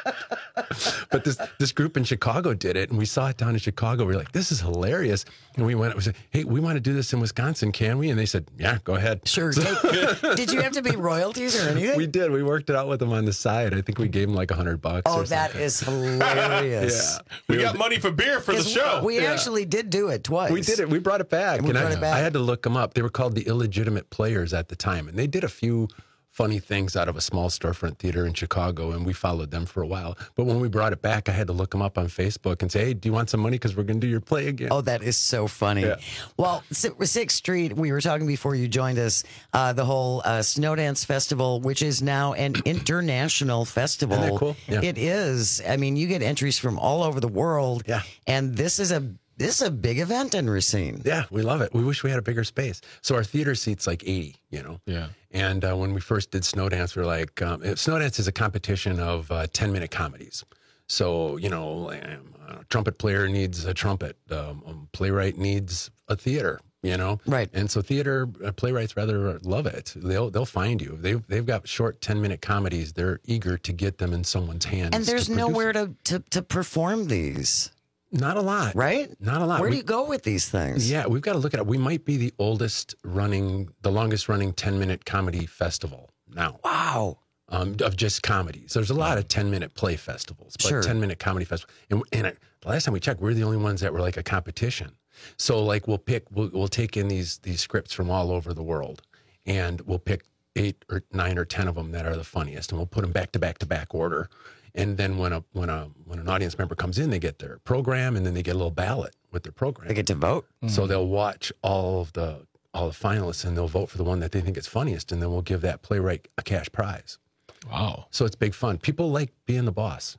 But this group in Chicago did it, and we saw it down in Chicago. We were like, "This is hilarious!" And we said, "Hey, we want to do this in Wisconsin, can we?" And they said, "Yeah, go ahead." Sure. Did you have to pay royalties or anything? We did. We worked it out with them on the side. I think we gave them like $100. Oh, or that something. is hilarious. Yeah, we got money for beer for the show. We actually did do it twice. We did it. We brought it back. I had to look them up. They were called the Illegitimate Players at the time, and they did a few funny things out of a small storefront theater in Chicago, and we followed them for a while. But when we brought it back, I had to look them up on Facebook and say, "Hey, do you want some money? Because we're going to do your play again." Oh, that is so funny. Yeah. Well, 6th Street, we were talking before you joined us, the whole Snowdance Festival, which is now an international festival. Isn't that cool? Yeah. It is. I mean, you get entries from all over the world. Yeah. And this is a big event in Racine. Yeah, we love it. We wish we had a bigger space. So our theater seats like 80, Yeah. And when we first did Snowdance, we were like, Snowdance is a competition of 10-minute comedies. So, a trumpet player needs a trumpet. A playwright needs a theater, Right. And so theater playwrights rather love it. They'll find you. They've got short 10-minute comedies. They're eager to get them in someone's hands. And there's nowhere to perform these. Not a lot. Right? Not a lot. Where do you go with these things? Yeah, we've got to look at it. We might be the longest running 10-minute comedy festival now. Wow. Of just comedies. There's a lot of 10-minute play festivals, but Sure. 10-minute comedy festival. And the last time we checked, we're the only ones that were like a competition. So like we'll take in these scripts from all over the world, and we'll pick 8 or 9 or 10 of them that are the funniest, and we'll put them back to back to back order. And then when an audience member comes in, they get their program, and then they get a little ballot with their program. They get to vote. So they'll watch all the finalists, and they'll vote for the one that they think is funniest, and then we'll give that playwright a cash prize. Wow. So it's big fun. People like being the boss.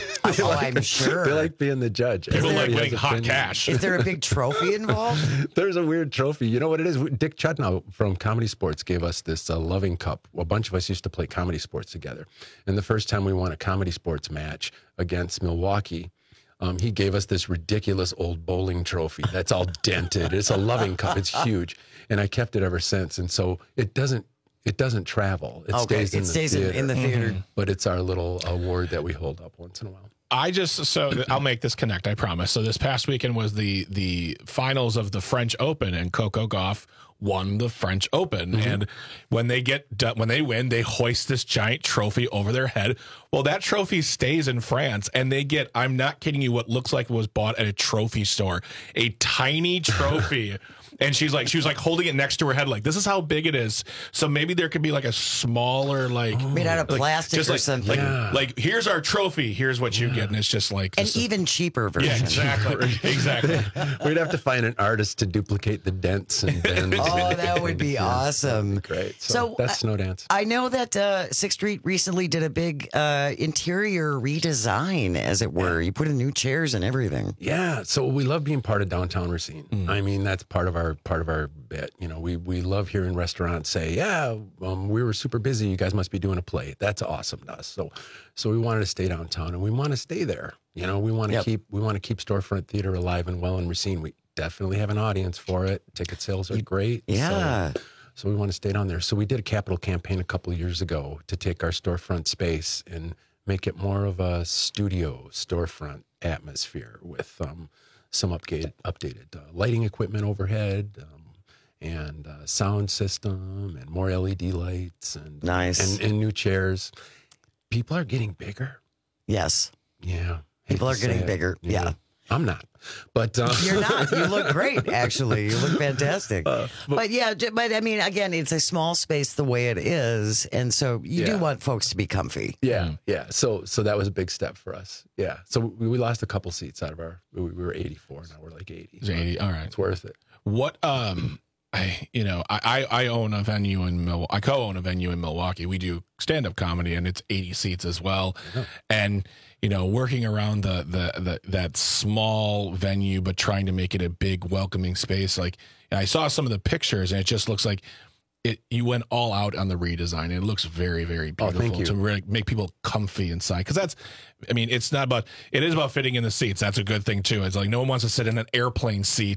I'm sure. They like being the judge. People like Everybody winning has hot opinions. cash. Is there a big trophy involved? There's a weird trophy. You know what it is? Dick Chudnow from Comedy Sports gave us this loving cup. A bunch of us used to play comedy sports together. And the first time we won a comedy sports match against Milwaukee, he gave us this ridiculous old bowling trophy that's all dented. It's a loving cup. It's huge. And I kept it ever since. And so it doesn't travel. It stays in the theater. But it's our little award that we hold up once in a while. I'll make this connect, I promise. So this past weekend was the finals of the French Open, and Coco Gauff won the French Open. Mm-hmm. And when they win, they hoist this giant trophy over their head. Well, that trophy stays in France, and they get, I'm not kidding you, what looks like it was bought at a trophy store, a tiny trophy. And she was like holding it next to her head, like, this is how big it is. So maybe there could be like a smaller, like made out of plastic just or something. Like here's our trophy. Here's what you get, and it's just like An even cheaper version. Yeah, exactly. We'd have to find an artist to duplicate the dents and bends. Oh, that would be awesome. Great. So that's Snowdance. I know that 6th Street recently did a big interior redesign, as it were. You put in new chairs and everything. Yeah, so we love being part of downtown Racine. I mean, that's part of our bit. We love hearing restaurants say, "Yeah, we were super busy. You guys must be doing a play." That's awesome to us. So we wanted to stay downtown, and we want to stay there. We want to keep storefront theater alive and well in Racine. We definitely have an audience for it. Ticket sales are great. Yeah. So we want to stay down there. So we did a capital campaign a couple of years ago to take our storefront space and make it more of a studio storefront atmosphere with some updated lighting equipment overhead and sound system and more LED lights and nice and new chairs. People are getting bigger. Yes. Yeah. People are getting bigger. Yeah. I'm not, but you're not. You look great, actually. You look fantastic. But I mean, again, it's a small space the way it is, and so you do want folks to be comfy. Yeah. So that was a big step for us. Yeah. So we lost a couple seats out of our. We were 84, now we're like 80. It's 80. All right, it's worth it. What I own a venue in I co-own a venue in Milwaukee. We do stand-up comedy, and it's 80 seats as well. Yeah. And working around that small venue, but trying to make it a big, welcoming space. Like, I saw some of the pictures, and it just looks like you went all out on the redesign. And it looks very, very beautiful to really make people comfy inside. Because it is about fitting in the seats. That's a good thing too. It's like no one wants to sit in an airplane seat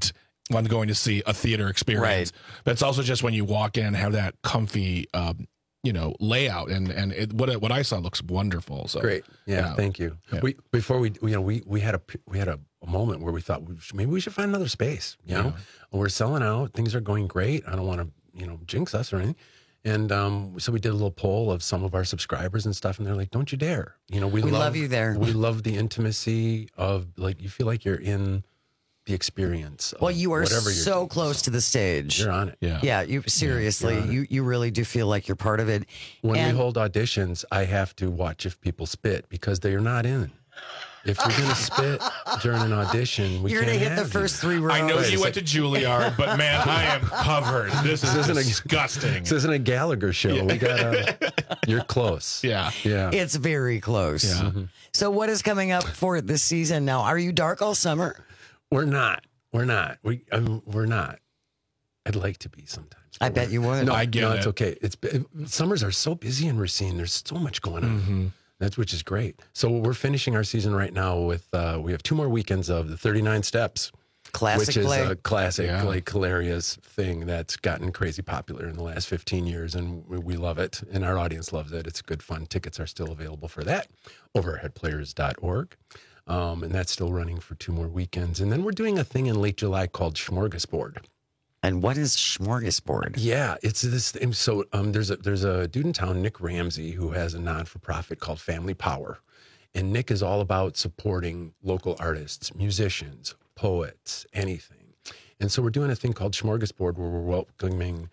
when going to see a theater experience. Right. But it's also just when you walk in and have that comfy, layout, and what I saw looks wonderful. So great, yeah. Thank you. Yeah. We had a moment where we thought maybe we should find another space. You know, we're selling out. Things are going great. I don't want to jinx us or anything. And so we did a little poll of some of our subscribers and stuff, and they're like, "Don't you dare!" We love you there. We love the intimacy of you feel like you're in the experience. Well, you are so close to the stage. You're on it. Yeah. You seriously, you really do feel like you're part of it. When we hold auditions, I have to watch if people spit because they are not in. If you're going to spit during an audition, you're going to hit the first 3 rows. I know you went to Juilliard, but man, I am covered. This is disgusting. This isn't a Gallagher show. Yeah. We got you're close. Yeah. It's very close. Yeah. Mm-hmm. So what is coming up for this season now? Are you dark all summer? We're not. We're not. We're not. I'd like to be sometimes. I bet you would. No, I get it. It's okay. Summers are so busy in Racine. There's so much going on. Mm-hmm. Which is great. So we're finishing our season right now with we have 2 more weekends of the 39 Steps. Classic which is play. A classic, hilarious thing that's gotten crazy popular in the last 15 years, and we love it, and our audience loves it. It's good fun. Tickets are still available for that over at headplayers.org, and that's still running for 2 more weekends. And then we're doing a thing in late July called Smorgasbord. And what is Smorgasbord? Yeah, it's this thing. So there's a dude in town, Nick Ramsey, who has a non-for-profit called Family Power. And Nick is all about supporting local artists, musicians, poets, anything. And so we're doing a thing called Smorgasbord where we're welcoming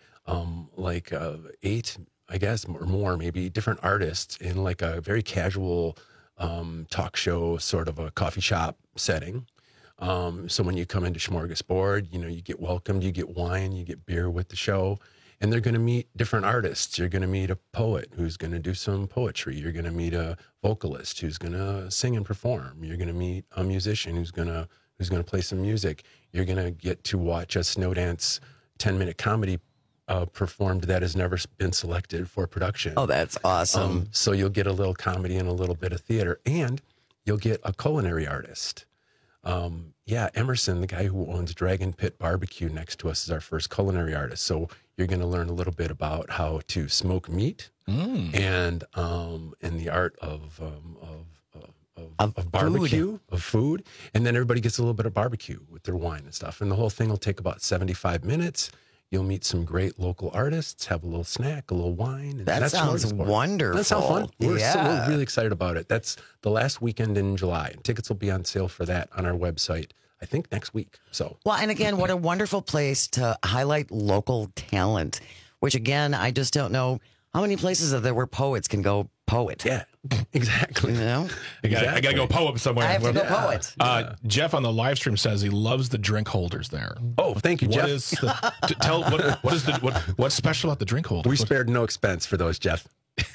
8, I guess, or more, maybe, different artists in like a very casual talk show, sort of a coffee shop setting. So when you come into Smorgasbord, you get welcomed, you get wine, you get beer with the show, and they're going to meet different artists. You're going to meet a poet who's going to do some poetry. You're going to meet a vocalist who's going to sing and perform. You're going to meet a musician who's going to play some music. You're going to get to watch a Snowdance 10-minute comedy performed that has never been selected for production. Oh, that's awesome. So you'll get a little comedy and a little bit of theater, and you'll get a culinary artist. Emerson, the guy who owns Dragon Pit Barbecue next to us, is our first culinary artist. So you're going to learn a little bit about how to smoke meat and the art of barbecue, of food. And then everybody gets a little bit of barbecue with their wine and stuff. And the whole thing will take about 75 minutes. You'll meet some great local artists, have a little snack, a little wine. And that sounds wonderful. That sounds fun. We're really excited about it. That's the last weekend in July. Tickets will be on sale for that on our website, I think, next week. So, well, and again, what a wonderful place to highlight local talent, which again, I just don't know how many places are there where poets can go poet. Yeah, exactly. I got to go poem somewhere. I have to go poet. Jeff on the live stream says he loves the drink holders there. Oh, thank you, Jeff. What's special about the drink holders? We spared no expense for those, Jeff.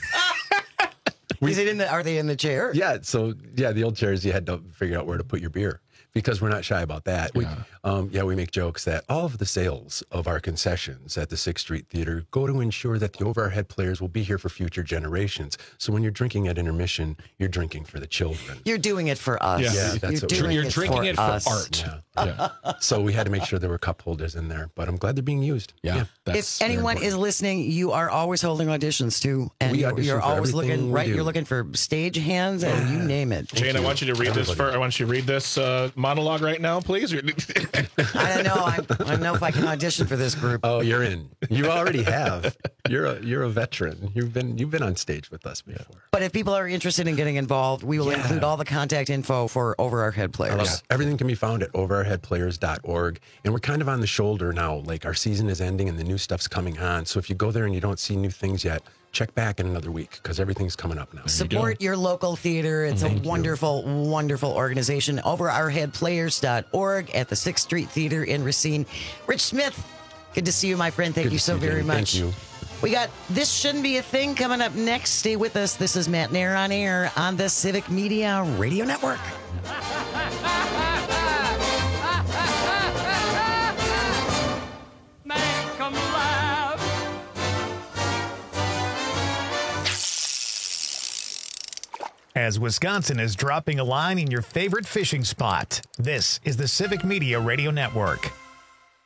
Are they in the chair? Yeah. So the old chairs, you had to figure out where to put your beer. Because we're not shy about that. We make jokes that all of the sales of our concessions at the 6th Street Theater go to ensure that the Over Our Head Players will be here for future generations. So when you're drinking at intermission, you're drinking for the children. You're doing it for us. Yeah, you're drinking it for art. Yeah. So we had to make sure there were cup holders in there, but I'm glad they're being used. Yeah. If anyone is listening, you are always holding auditions too, and you're always looking right. You're looking for stage hands, and you name it. Jane, I want you to read this. I want you to read this monologue right now, please. I don't know. I don't know if I can audition for this group. Oh, you're in. You already have. You're a veteran. You've been on stage with us before. But if people are interested in getting involved, we will include all the contact info for Over Our Head Players. Everything can be found at overourheadplayers.org. And we're kind of on the shoulder now. Like our season is ending and the new stuff's coming on. So if you go there and you don't see new things yet, check back in another week because everything's coming up now. Support your local theater. It's a wonderful, wonderful organization. Overourheadplayers.org at the 6th Street Theater in Racine. Rich Smith, good to see you, my friend. Thank you so very much. Thank you. We got This Shouldn't Be a Thing coming up next. Stay with us. This is Matt Nair on air on the Civic Media Radio Network. Make 'em laugh. As Wisconsin is dropping a line in your favorite fishing spot, this is the Civic Media Radio Network.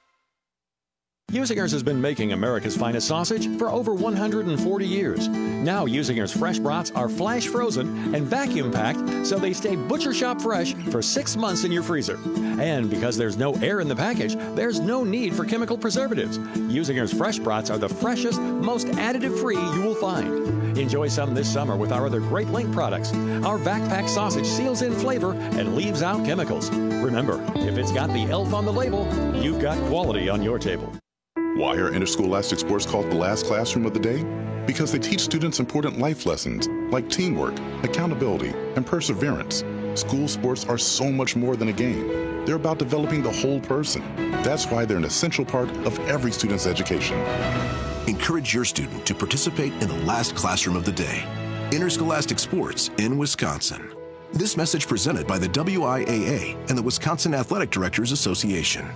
Usinger's has been making America's finest sausage for over 140 years. Now Usinger's fresh brats are flash frozen and vacuum packed so they stay butcher shop fresh for 6 months in your freezer. And because there's no air in the package, there's no need for chemical preservatives. Usinger's fresh brats are the freshest, most additive-free you will find. Enjoy some this summer with our other great Link products. Our vac pack sausage seals in flavor and leaves out chemicals. Remember, if it's got the ELF on the label, you've got quality on your table. Why are interscholastic sports called the last classroom of the day? Because they teach students important life lessons like teamwork, accountability, and perseverance. School sports are so much more than a game. They're about developing the whole person. That's why they're an essential part of every student's education. Encourage your student to participate in the last classroom of the day. Interscholastic sports in Wisconsin. This message presented by the WIAA and the Wisconsin Athletic Directors Association.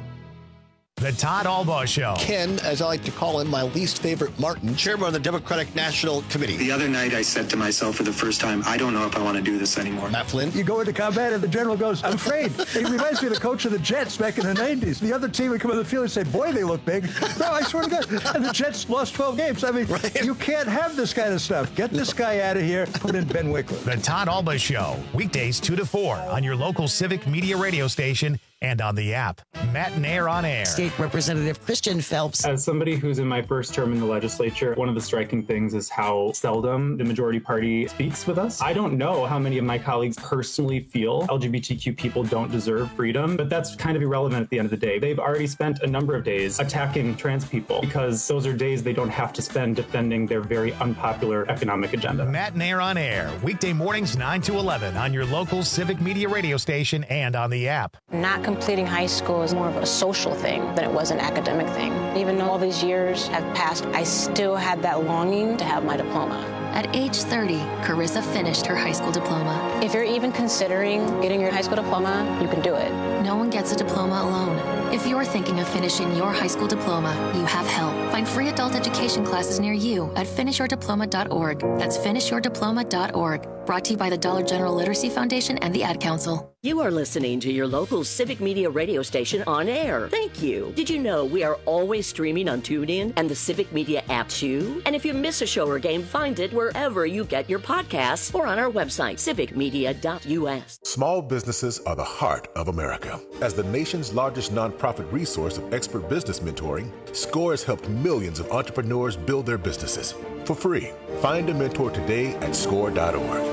The Todd Albaugh Show. Ken, as I like to call him, my least favorite Martin, chairman of the Democratic National Committee. The other night I said to myself for the first time, I don't know if I want to do this anymore. Matt Flynn. You go into combat and the general goes, I'm afraid. He reminds me of the coach of the Jets back in the 90s. The other team would come on the field and say, boy, they look big. No, I swear to God. And the Jets lost 12 games. I mean, You can't have this kind of stuff. Get this guy out of here. Put in Ben Wickler. The Todd Albaugh Show. Weekdays 2 to 4 on your local Civic Media radio station and on the app. Matt Nair on air. State Representative Christian Phelps. As somebody who's in my first term in the legislature, one of the striking things is how seldom the majority party speaks with us. I don't know how many of my colleagues personally feel LGBTQ people don't deserve freedom, but that's kind of irrelevant at the end of the day. They've already spent a number of days attacking trans people because those are days they don't have to spend defending their very unpopular economic agenda. Matt Nair on air. Weekday mornings 9 to 11 on your local Civic Media radio station and on the app. Not completing high school is more of a social thing than it was an academic thing. Even though all these years have passed, I still had that longing to have my diploma. At age 30, Carissa finished her high school diploma. If you're even considering getting your high school diploma, you can do it. No one gets a diploma alone. If you're thinking of finishing your high school diploma, you have help. Find free adult education classes near you at finishyourdiploma.org. That's finishyourdiploma.org. Brought to you by the Dollar General Literacy Foundation and the Ad Council. You are listening to your local Civic Media radio station on air. Thank you. Did you know we are always streaming on TuneIn and the Civic Media app too? And if you miss a show or game, find it wherever you get your podcasts or on our website, civicmedia.us. Small businesses are the heart of America. As the nation's largest nonprofit resource of expert business mentoring, SCORE has helped millions of entrepreneurs build their businesses for free. Find a mentor today at score.org.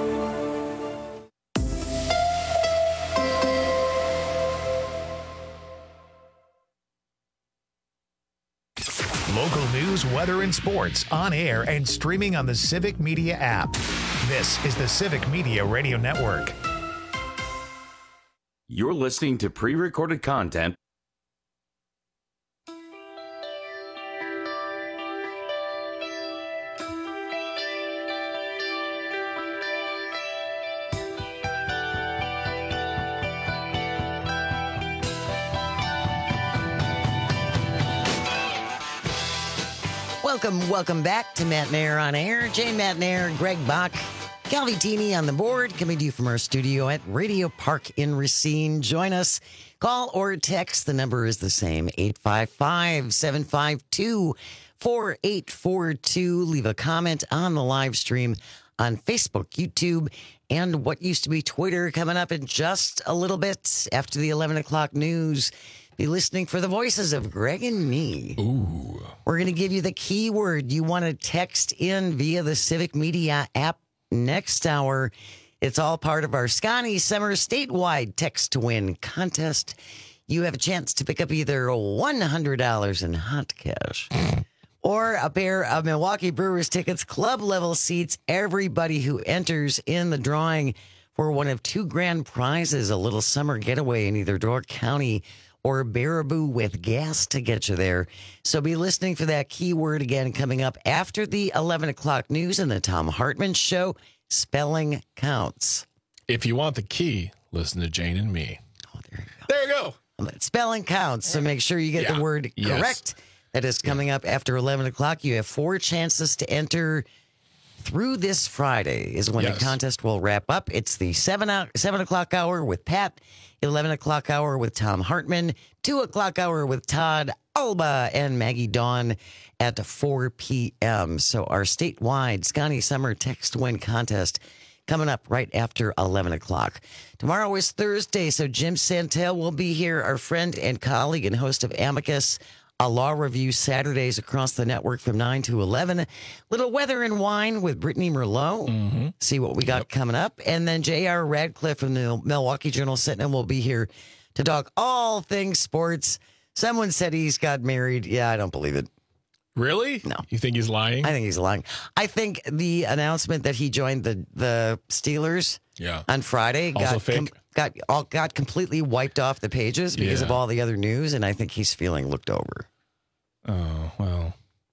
Local news, weather, and sports on air and streaming on the Civic Media app. This is the Civic Media Radio Network. You're listening to pre-recorded content. Welcome back to Matt Nair on air. Jane Matt Nair, Greg Bach, Calvi on the board, coming to you from our studio at Radio Park in Racine. Join us, call or text. The number is the same, 855-752-4842. Leave a comment on the live stream on Facebook, YouTube, and what used to be Twitter, coming up in just a little bit after the 11 o'clock news. Be listening for the voices of Greg and me. Ooh. We're going to give you the keyword you want to text in via the Civic Media app next hour. It's all part of our Scotty Summer statewide text to win contest. You have a chance to pick up either $100 in hot cash or a pair of Milwaukee Brewers tickets, club level seats. Everybody who enters in the drawing for one of two grand prizes, a little summer getaway in either Door County or Baraboo with gas to get you there. So be listening for that keyword again coming up after the 11 o'clock news and the Tom Hartman Show. Spelling counts. If you want the key, listen to Jane and me. Oh, there you go. There you go. Spelling counts. So make sure you get the word correct. That is coming up after 11 o'clock. You have 4 chances to enter through this Friday is when the contest will wrap up. It's the 7 o'clock hour with Pat, 11 o'clock hour with Tom Hartman, 2 o'clock hour with Todd Alba and Maggie Dawn at 4 p.m. So our statewide Scotty Summer Text Win contest coming up right after 11 o'clock. Tomorrow is Thursday, so Jim Santel will be here, our friend and colleague and host of Amicus, a law review Saturdays across the network from 9 to 11. Little weather and wine with Brittany Merlot. See what we got coming up. And then J.R. Radcliffe from the Milwaukee Journal-Sentinel will be here to talk all things sports. Someone said he's got married. Yeah, I don't believe it. Really? No. You think he's lying? I think he's lying. I think the announcement that he joined the Steelers on Friday got completely wiped off the pages because of all the other news, and I think he's feeling looked over. Oh, well.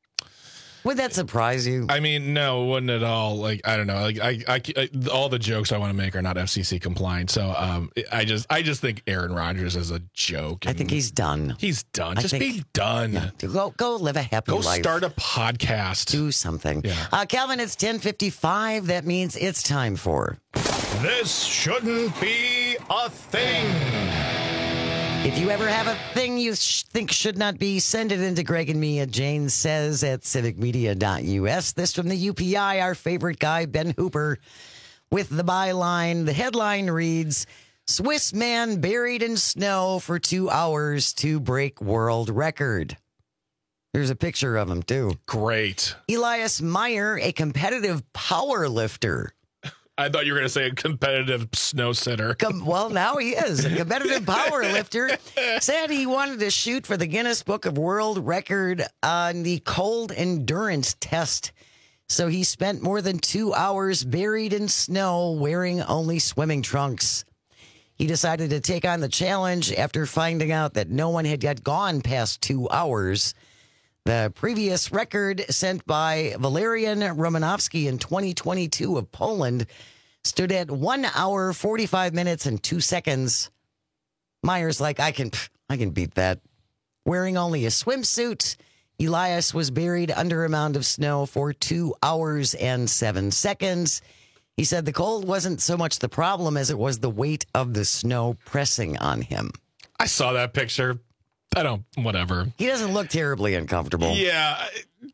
Would that surprise you? I mean, no, it wouldn't at all. Like, I don't know. Like, I all the jokes I want to make are not FCC compliant. So, I just think Aaron Rodgers is a joke. I think he's done. He's done. Just be done. Yeah, go live a happy life. Go start a podcast. Do something. Yeah. Calvin, it's 10:55. That means it's time for This Shouldn't Be a Thing. If you ever have a thing you think should not be, send it into Greg and me at Jane Says at civicmedia.us. This from the UPI, our favorite guy, Ben Hooper, with the byline. The headline reads, Swiss man buried in snow for 2 hours to break world record. There's a picture of him, too. Great. Elias Meyer, a competitive power lifter. I thought you were going to say a competitive snow sitter. Well, now he is. A competitive power lifter said he wanted to shoot for the Guinness Book of World Record on the cold endurance test. So he spent more than 2 hours buried in snow wearing only swimming trunks. He decided to take on the challenge after finding out that no one had yet gone past 2 hours. The previous record, sent by Valerian Romanowski in 2022 of Poland, stood at 1 hour, 45 minutes, and 2 seconds. Meyer's like, I can beat that. Wearing only a swimsuit, Elias was buried under a mound of snow for 2 hours and 7 seconds. He said the cold wasn't so much the problem as it was the weight of the snow pressing on him. I saw that picture. Whatever. He doesn't look terribly uncomfortable. Yeah.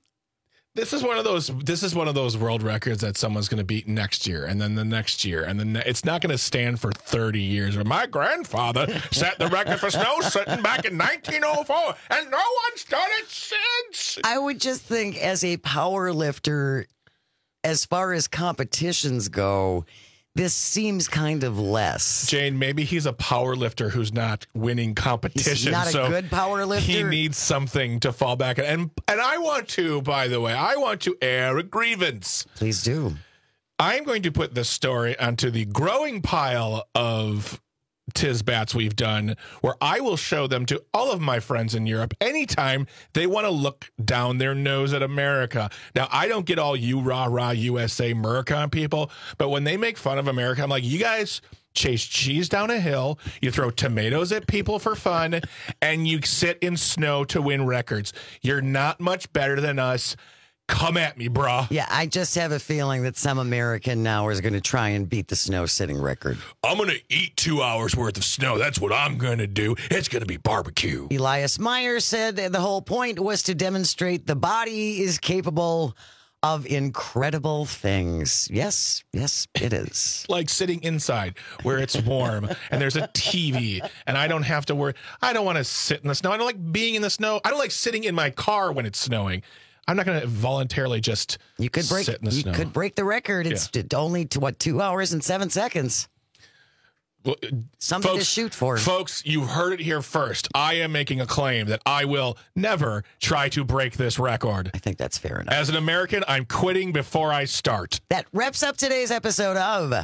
This is one of those world records that someone's going to beat next year and then the next year. And then it's not going to stand for 30 years. My grandfather set the record for snow sitting back in 1904 and no one's done it since. I would just think as a power lifter, as far as competitions go, this seems kind of less. Jane, maybe he's a power lifter who's not winning competition. He's not a good power lifter. He needs something to fall back on. And I want to, by the way, air a grievance. Please do. I'm going to put this story onto the growing pile of Tisbats we've done, where I will show them to all of my friends in Europe anytime they want to look down their nose at America. Now, I don't get all you rah-rah USA Mercon people, but when they make fun of America, I'm like, you guys chase cheese down a hill, you throw tomatoes at people for fun, and you sit in snow to win records. You're not much better than us. Come at me, brah. Yeah, I just have a feeling that some American now is going to try and beat the snow sitting record. I'm going to eat 2 hours worth of snow. That's what I'm going to do. It's going to be barbecue. Elias Meyer said the whole point was to demonstrate the body is capable of incredible things. Yes, it is. Like sitting inside where it's warm and there's a TV and I don't have to worry. I don't want to sit in the snow. I don't like being in the snow. I don't like sitting in my car when it's snowing. I'm not going to voluntarily just sit in the snow. You could break the record. It's only 2 hours and 7 seconds. Well, something to shoot for. Folks, you heard it here first. I am making a claim that I will never try to break this record. I think that's fair enough. As an American, I'm quitting before I start. That wraps up today's episode of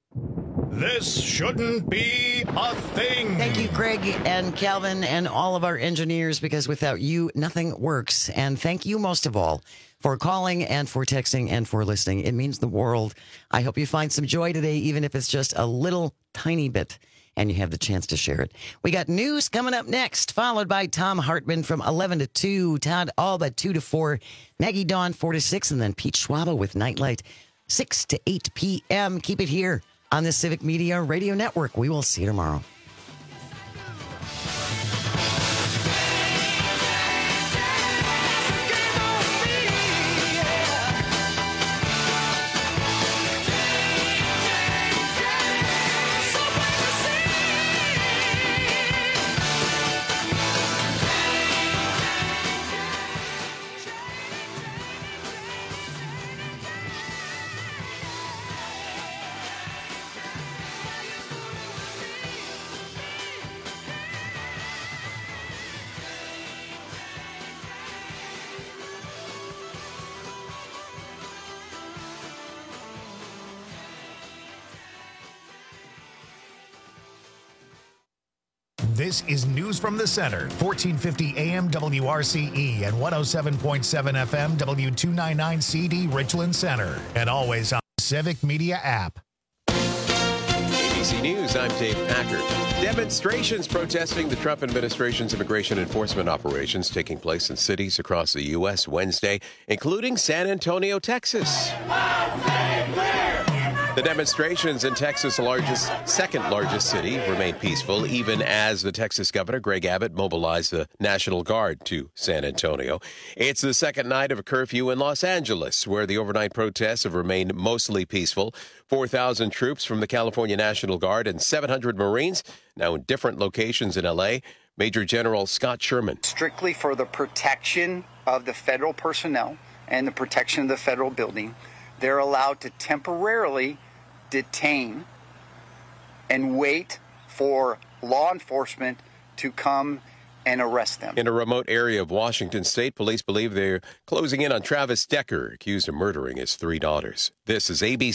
This Shouldn't Be a Thing. Thank you, Greg and Calvin and all of our engineers, because without you, nothing works. And thank you most of all for calling and for texting and for listening. It means the world. I hope you find some joy today, even if it's just a little tiny bit. and you have the chance to share it. We got news coming up next, followed by Tom Hartman from 11 to 2, Todd Alba 2 to 4, Maggie Dawn 4 to 6, and then Pete Schwaba with Nightlight 6 to 8 p.m. Keep it here on the Civic Media Radio Network. We will see you tomorrow. This is News from the Center, 1450 AM WRCE and 107.7 FM W299CD Richland Center, and always on the Civic Media app. ABC News, I'm Dave Packard. Demonstrations protesting the Trump administration's immigration enforcement operations taking place in cities across the U.S. Wednesday, including San Antonio, Texas. The demonstrations in Texas' second largest city remained peaceful, even as the Texas governor, Greg Abbott, mobilized the National Guard to San Antonio. It's the second night of a curfew in Los Angeles, where the overnight protests have remained mostly peaceful. 4,000 troops from the California National Guard and 700 Marines now in different locations in L.A. Major General Scott Sherman. Strictly for the protection of the federal personnel and the protection of the federal building, they're allowed to temporarily detain and wait for law enforcement to come and arrest them. In a remote area of Washington state, police believe they're closing in on Travis Decker, accused of murdering his 3 daughters. This is ABC.